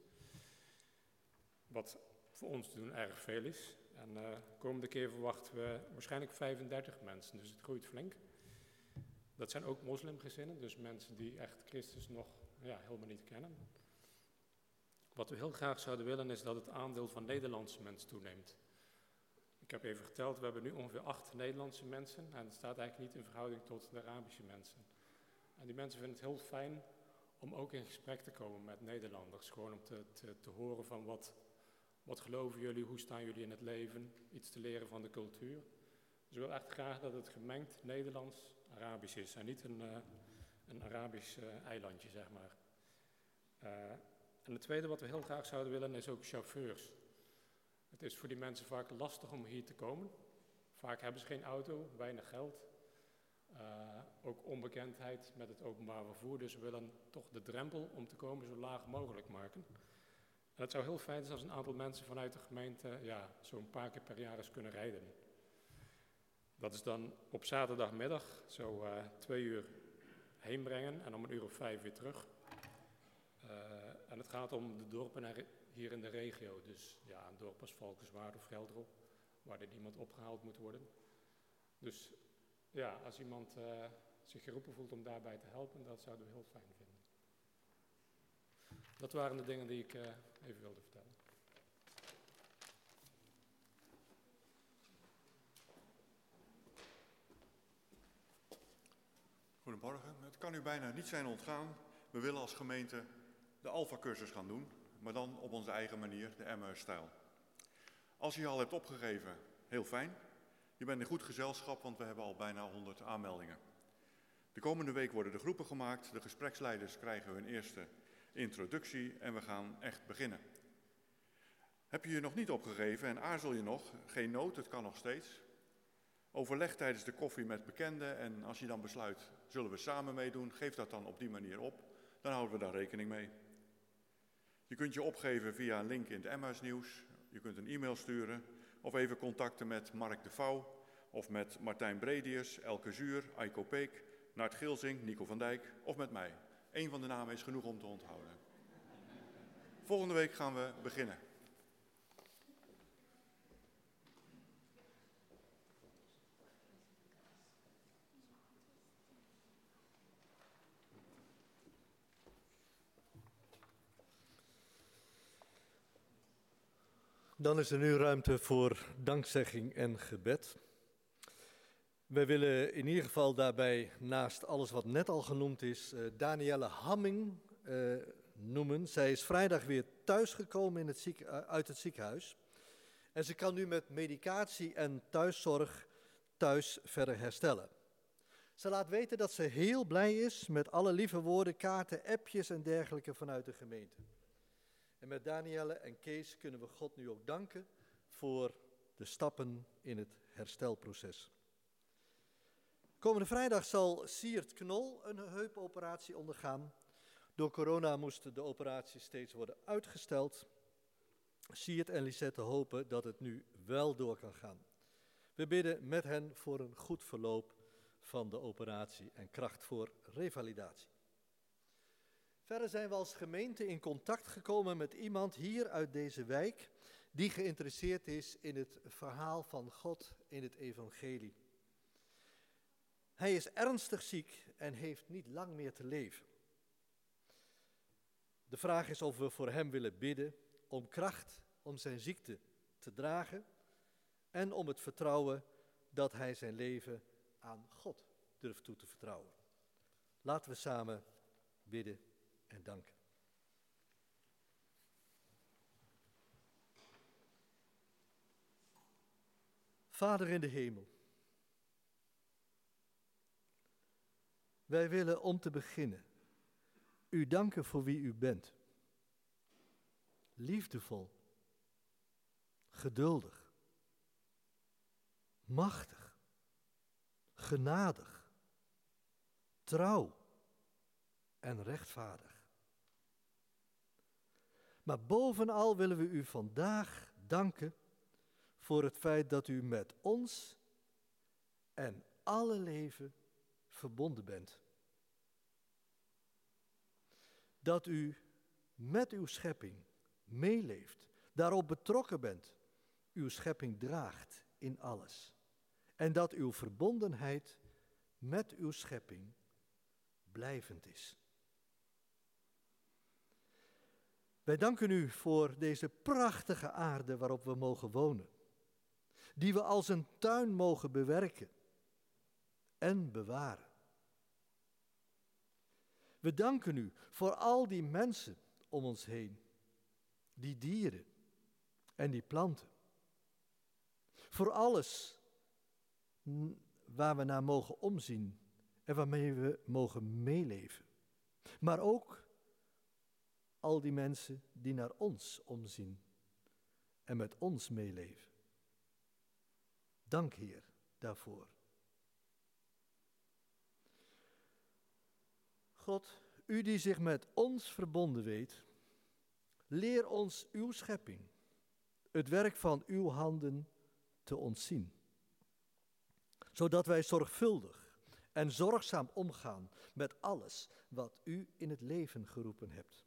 Speaker 4: Wat voor ons te doen erg veel is. En de komende keer verwachten we waarschijnlijk 35 mensen, dus het groeit flink. Dat zijn ook moslimgezinnen, dus mensen die echt Christus nog helemaal niet kennen. Wat we heel graag zouden willen is dat het aandeel van Nederlandse mensen toeneemt. Ik heb even geteld, we hebben nu ongeveer 8 Nederlandse mensen en dat staat eigenlijk niet in verhouding tot de Arabische mensen. En die mensen vinden het heel fijn om ook in gesprek te komen met Nederlanders. Gewoon om te horen van wat geloven jullie, hoe staan jullie in het leven, iets te leren van de cultuur. Dus ik wil echt graag dat het gemengd Nederlands-Arabisch is en niet een Arabisch eilandje, zeg maar. En het tweede wat we heel graag zouden willen is ook chauffeurs. Het is voor die mensen vaak lastig om hier te komen. Vaak hebben ze geen auto, weinig geld. Ook onbekendheid met het openbaar vervoer. Dus we willen toch de drempel om te komen zo laag mogelijk maken. En het zou heel fijn zijn als een aantal mensen vanuit de gemeente zo'n paar keer per jaar eens kunnen rijden. Dat is dan op zaterdagmiddag zo 2 uur heen brengen en om 1 uur of 5 weer terug. En het gaat om de dorpen hier in de regio. Dus een dorp als Valkenswaard of Geldrop, waar er niemand opgehaald moet worden. Dus als iemand zich geroepen voelt om daarbij te helpen, dat zouden we heel fijn vinden. Dat waren de dingen die ik even wilde vertellen.
Speaker 5: Goedemorgen. Het kan u bijna niet zijn ontgaan. We willen als gemeente de Alpha-cursus gaan doen, maar dan op onze eigen manier, de Emmaus-stijl. Als je je al hebt opgegeven, heel fijn. Je bent in goed gezelschap, want we hebben al bijna 100 aanmeldingen. De komende week worden de groepen gemaakt, de gespreksleiders krijgen hun eerste introductie en we gaan echt beginnen. Heb je je nog niet opgegeven en aarzel je nog, geen nood, het kan nog steeds. Overleg tijdens de koffie met bekenden en als je dan besluit, zullen we samen meedoen, geef dat dan op die manier op. Dan houden we daar rekening mee. Je kunt je opgeven via een link in het Emmaus Nieuws. Je kunt een e-mail sturen of even contacten met Mark de Vouw of met Martijn Bredius, Elke Zuur, Aiko Peek, Naart Gilsing, Nico van Dijk of met mij. Eén van de namen is genoeg om te onthouden. Volgende week gaan we beginnen.
Speaker 6: Dan is er nu ruimte voor dankzegging en gebed. Wij willen in ieder geval daarbij, naast alles wat net al genoemd is, Danielle Hamming noemen. Zij is vrijdag weer thuisgekomen uit het ziekenhuis. En ze kan nu met medicatie en thuiszorg thuis verder herstellen. Ze laat weten dat ze heel blij is met alle lieve woorden, kaarten, appjes en dergelijke vanuit de gemeente. En met Danielle en Kees kunnen we God nu ook danken voor de stappen in het herstelproces. Komende vrijdag zal Siert Knol een heupoperatie ondergaan. Door corona moest de operatie steeds worden uitgesteld. Siert en Lisette hopen dat het nu wel door kan gaan. We bidden met hen voor een goed verloop van de operatie en kracht voor revalidatie. Verder zijn we als gemeente in contact gekomen met iemand hier uit deze wijk die geïnteresseerd is in het verhaal van God in het evangelie. Hij is ernstig ziek en heeft niet lang meer te leven. De vraag is of we voor hem willen bidden om kracht om zijn ziekte te dragen en om het vertrouwen dat hij zijn leven aan God durft toe te vertrouwen. Laten we samen bidden en danken. Vader in de hemel, wij willen om te beginnen u danken voor wie u bent. Liefdevol, geduldig, machtig, genadig, trouw en rechtvaardig. Maar bovenal willen we u vandaag danken voor het feit dat u met ons en alle leven verbonden bent. Dat u met uw schepping meeleeft, daarop betrokken bent, uw schepping draagt in alles. En dat uw verbondenheid met uw schepping blijvend is. Wij danken u voor deze prachtige aarde waarop we mogen wonen, die we als een tuin mogen bewerken en bewaren. We danken u voor al die mensen om ons heen, die dieren en die planten. Voor alles waar we naar mogen omzien en waarmee we mogen meeleven. Maar ook al die mensen die naar ons omzien en met ons meeleven. Dank, Heer, daarvoor. God, u die zich met ons verbonden weet, leer ons uw schepping, het werk van uw handen te ontzien. Zodat wij zorgvuldig en zorgzaam omgaan met alles wat u in het leven geroepen hebt.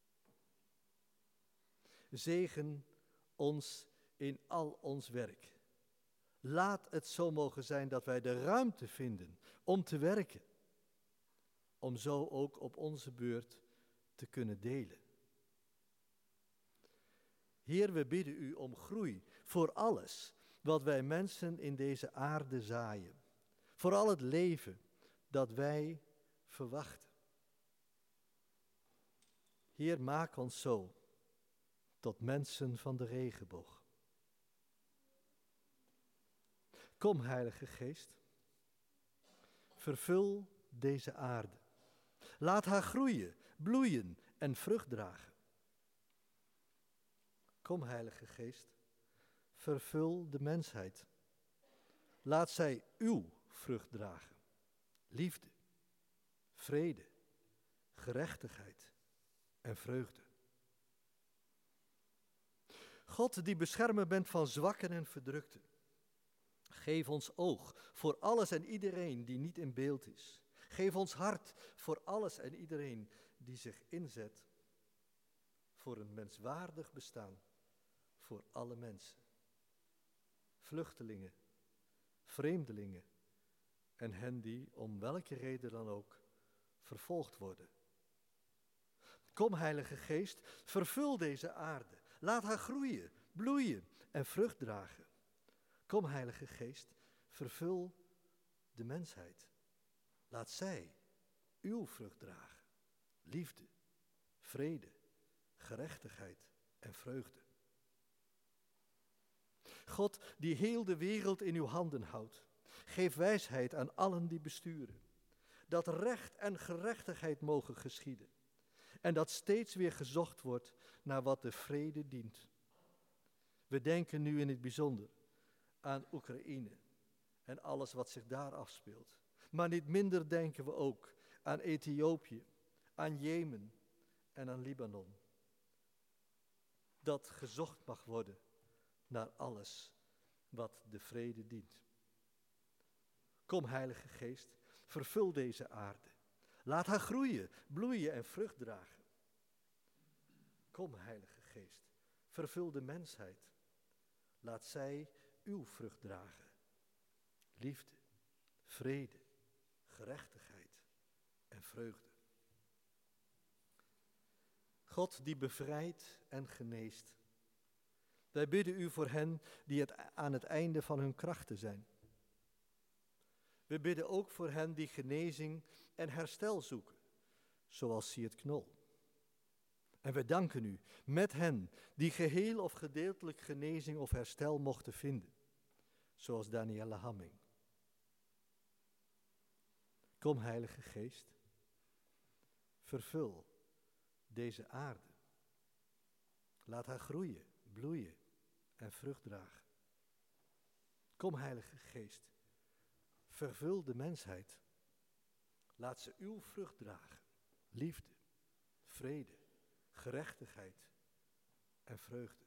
Speaker 6: Zegen ons in al ons werk. Laat het zo mogen zijn dat wij de ruimte vinden om te werken. Om zo ook op onze beurt te kunnen delen. Heer, we bidden u om groei voor alles wat wij mensen in deze aarde zaaien. Voor al het leven dat wij verwachten. Heer, maak ons zo tot mensen van de regenboog. Kom, Heilige Geest, vervul deze aarde. Laat haar groeien, bloeien en vrucht dragen. Kom, Heilige Geest, vervul de mensheid. Laat zij uw vrucht dragen. Liefde, vrede, gerechtigheid en vreugde. God, die beschermer bent van zwakken en verdrukten. Geef ons oog voor alles en iedereen die niet in beeld is. Geef ons hart voor alles en iedereen die zich inzet voor een menswaardig bestaan voor alle mensen. Vluchtelingen, vreemdelingen en hen die om welke reden dan ook vervolgd worden. Kom, Heilige Geest, vervul deze aarde. Laat haar groeien, bloeien en vrucht dragen. Kom, Heilige Geest, vervul de mensheid. Laat zij uw vrucht dragen. Liefde, vrede, gerechtigheid en vreugde. God, die heel de wereld in uw handen houdt, geef wijsheid aan allen die besturen. Dat recht en gerechtigheid mogen geschieden. En dat steeds weer gezocht wordt naar wat de vrede dient. We denken nu in het bijzonder aan Oekraïne en alles wat zich daar afspeelt. Maar niet minder denken we ook aan Ethiopië, aan Jemen en aan Libanon. Dat gezocht mag worden naar alles wat de vrede dient. Kom, Heilige Geest, vervul deze aarde. Laat haar groeien, bloeien en vrucht dragen. Kom, Heilige Geest, vervul de mensheid. Laat zij uw vrucht dragen. Liefde, vrede, gerechtigheid en vreugde. God die bevrijdt en geneest. Wij bidden u voor hen die aan het einde van hun krachten zijn. We bidden ook voor hen die genezing en herstel zoeken, zoals Siert Knol. En we danken u met hen die geheel of gedeeltelijk genezing of herstel mochten vinden, zoals Danielle Hamming. Kom, Heilige Geest, vervul deze aarde. Laat haar groeien, bloeien en vrucht dragen. Kom, Heilige Geest, vervul de mensheid. Laat ze uw vrucht dragen. Liefde, vrede, gerechtigheid en vreugde.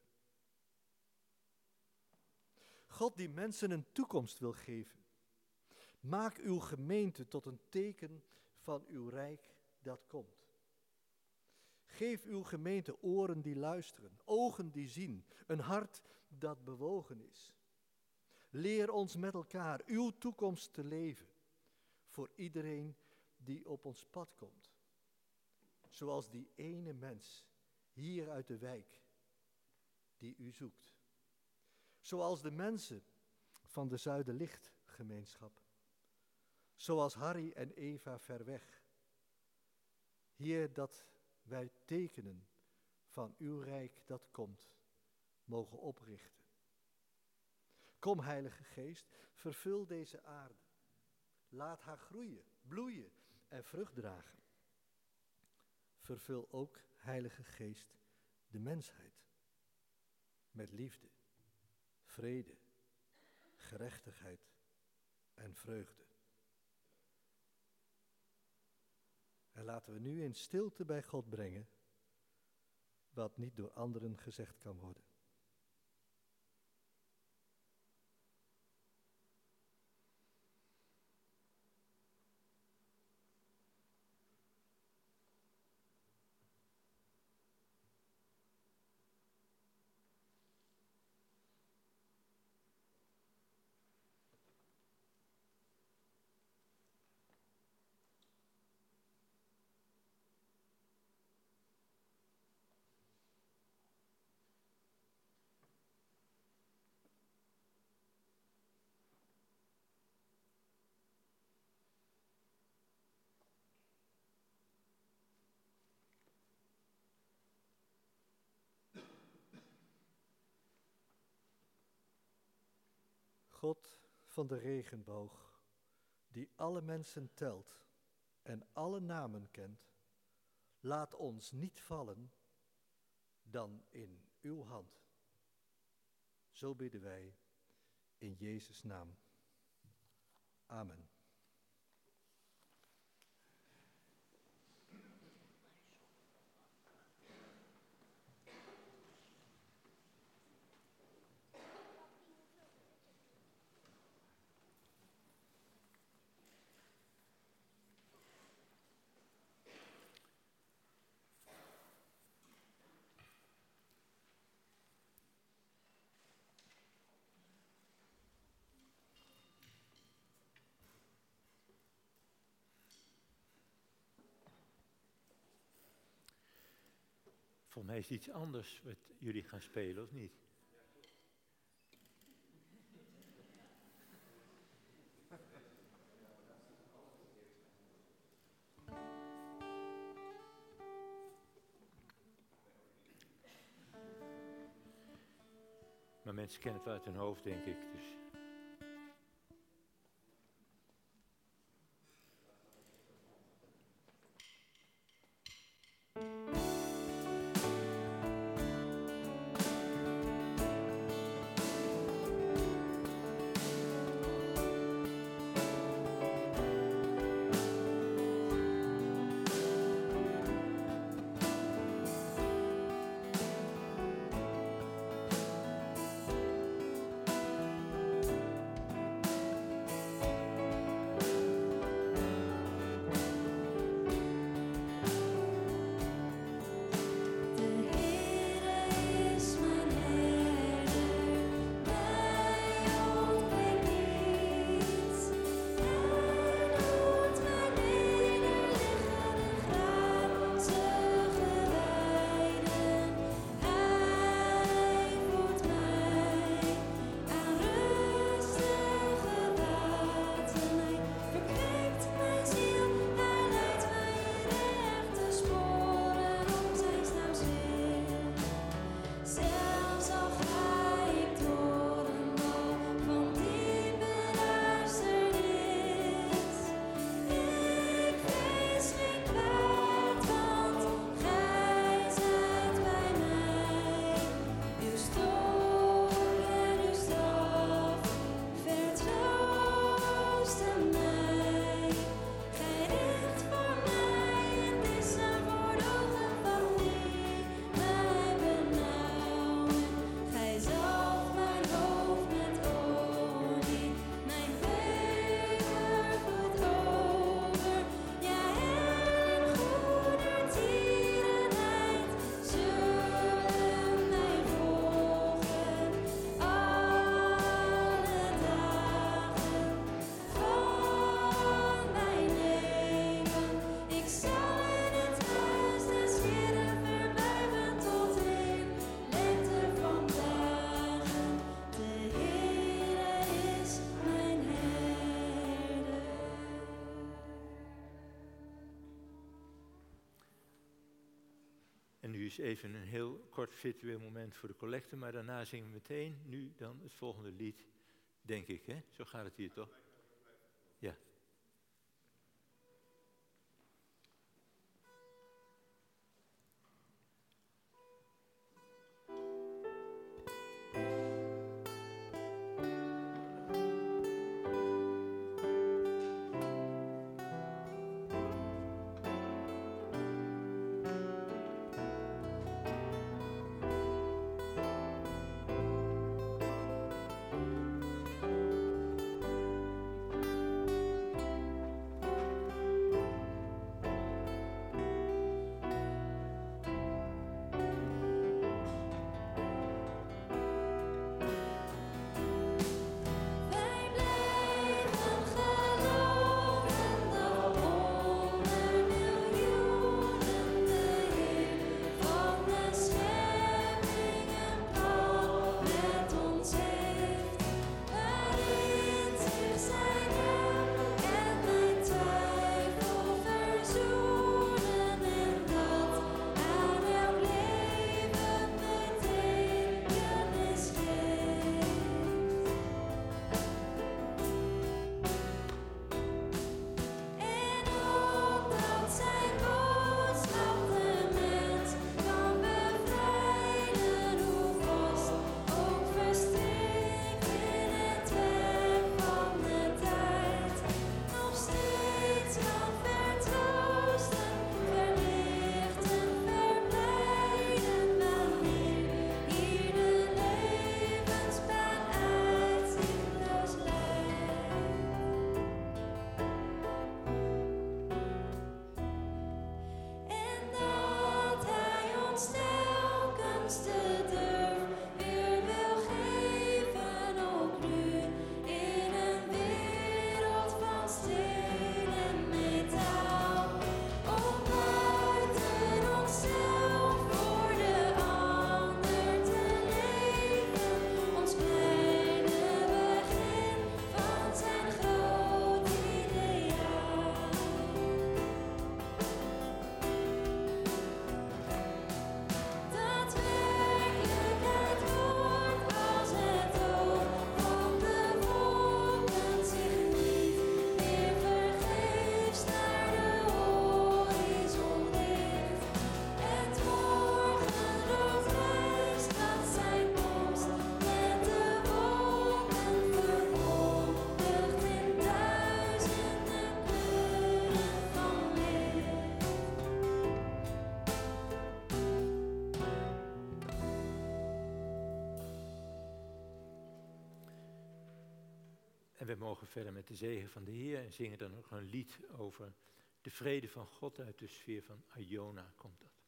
Speaker 6: God die mensen een toekomst wil geven. Maak uw gemeente tot een teken van uw rijk dat komt. Geef uw gemeente oren die luisteren, ogen die zien, een hart dat bewogen is. Leer ons met elkaar uw toekomst te leven voor iedereen die op ons pad komt. Zoals die ene mens hier uit de wijk die u zoekt. Zoals de mensen van de Zuiderlichtgemeenschap. Zoals Harry en Eva ver weg. Heer, dat wij tekenen van uw rijk dat komt, mogen oprichten. Kom, Heilige Geest, vervul deze aarde. Laat haar groeien, bloeien en vrucht dragen. Vervul ook, Heilige Geest, de mensheid. Met liefde, vrede, gerechtigheid en vreugde. En laten we nu in stilte bij God brengen wat niet door anderen gezegd kan worden. God van de regenboog, die alle mensen telt en alle namen kent, laat ons niet vallen dan in uw hand. Zo bidden wij in Jezus' naam. Amen.
Speaker 2: Volgens mij is het iets anders wat jullie gaan spelen, of niet? Maar mensen kennen het wel uit hun hoofd, denk ik. Dus. En nu is even een heel kort virtueel moment voor de collecte, maar daarna zingen we meteen nu dan het volgende lied, denk ik. Hè? Zo gaat het hier toch? Ja. En we mogen verder met de zegen van de Heer en zingen dan ook een lied over de vrede van God. Uit de sfeer van Iona komt dat.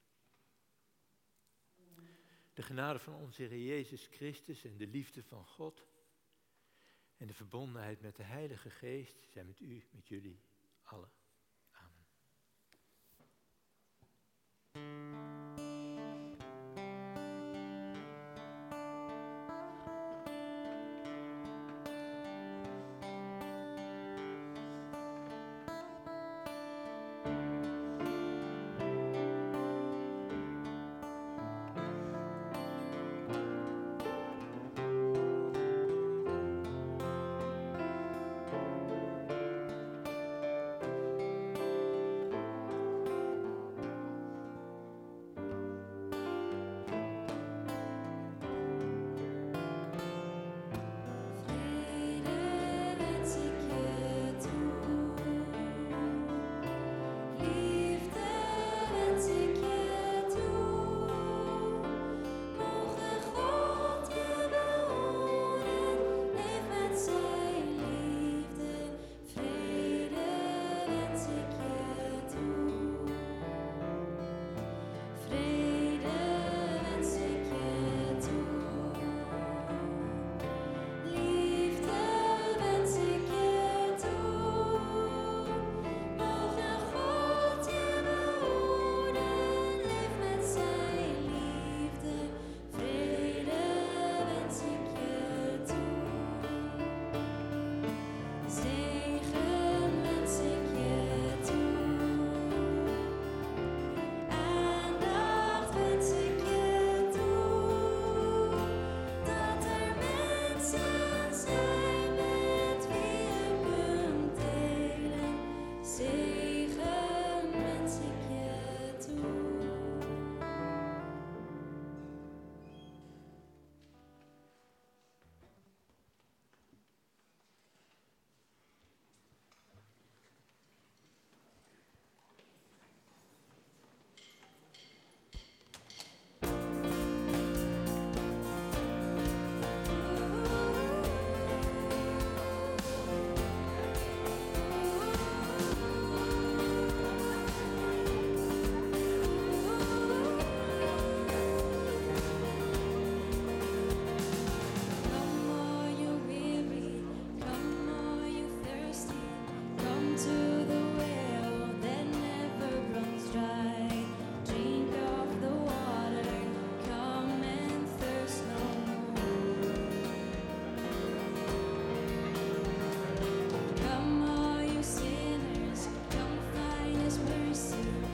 Speaker 2: De genade van onze Heer Jezus Christus en de liefde van God en de verbondenheid met de Heilige Geest zijn met u, met jullie allen. Amen.
Speaker 7: see.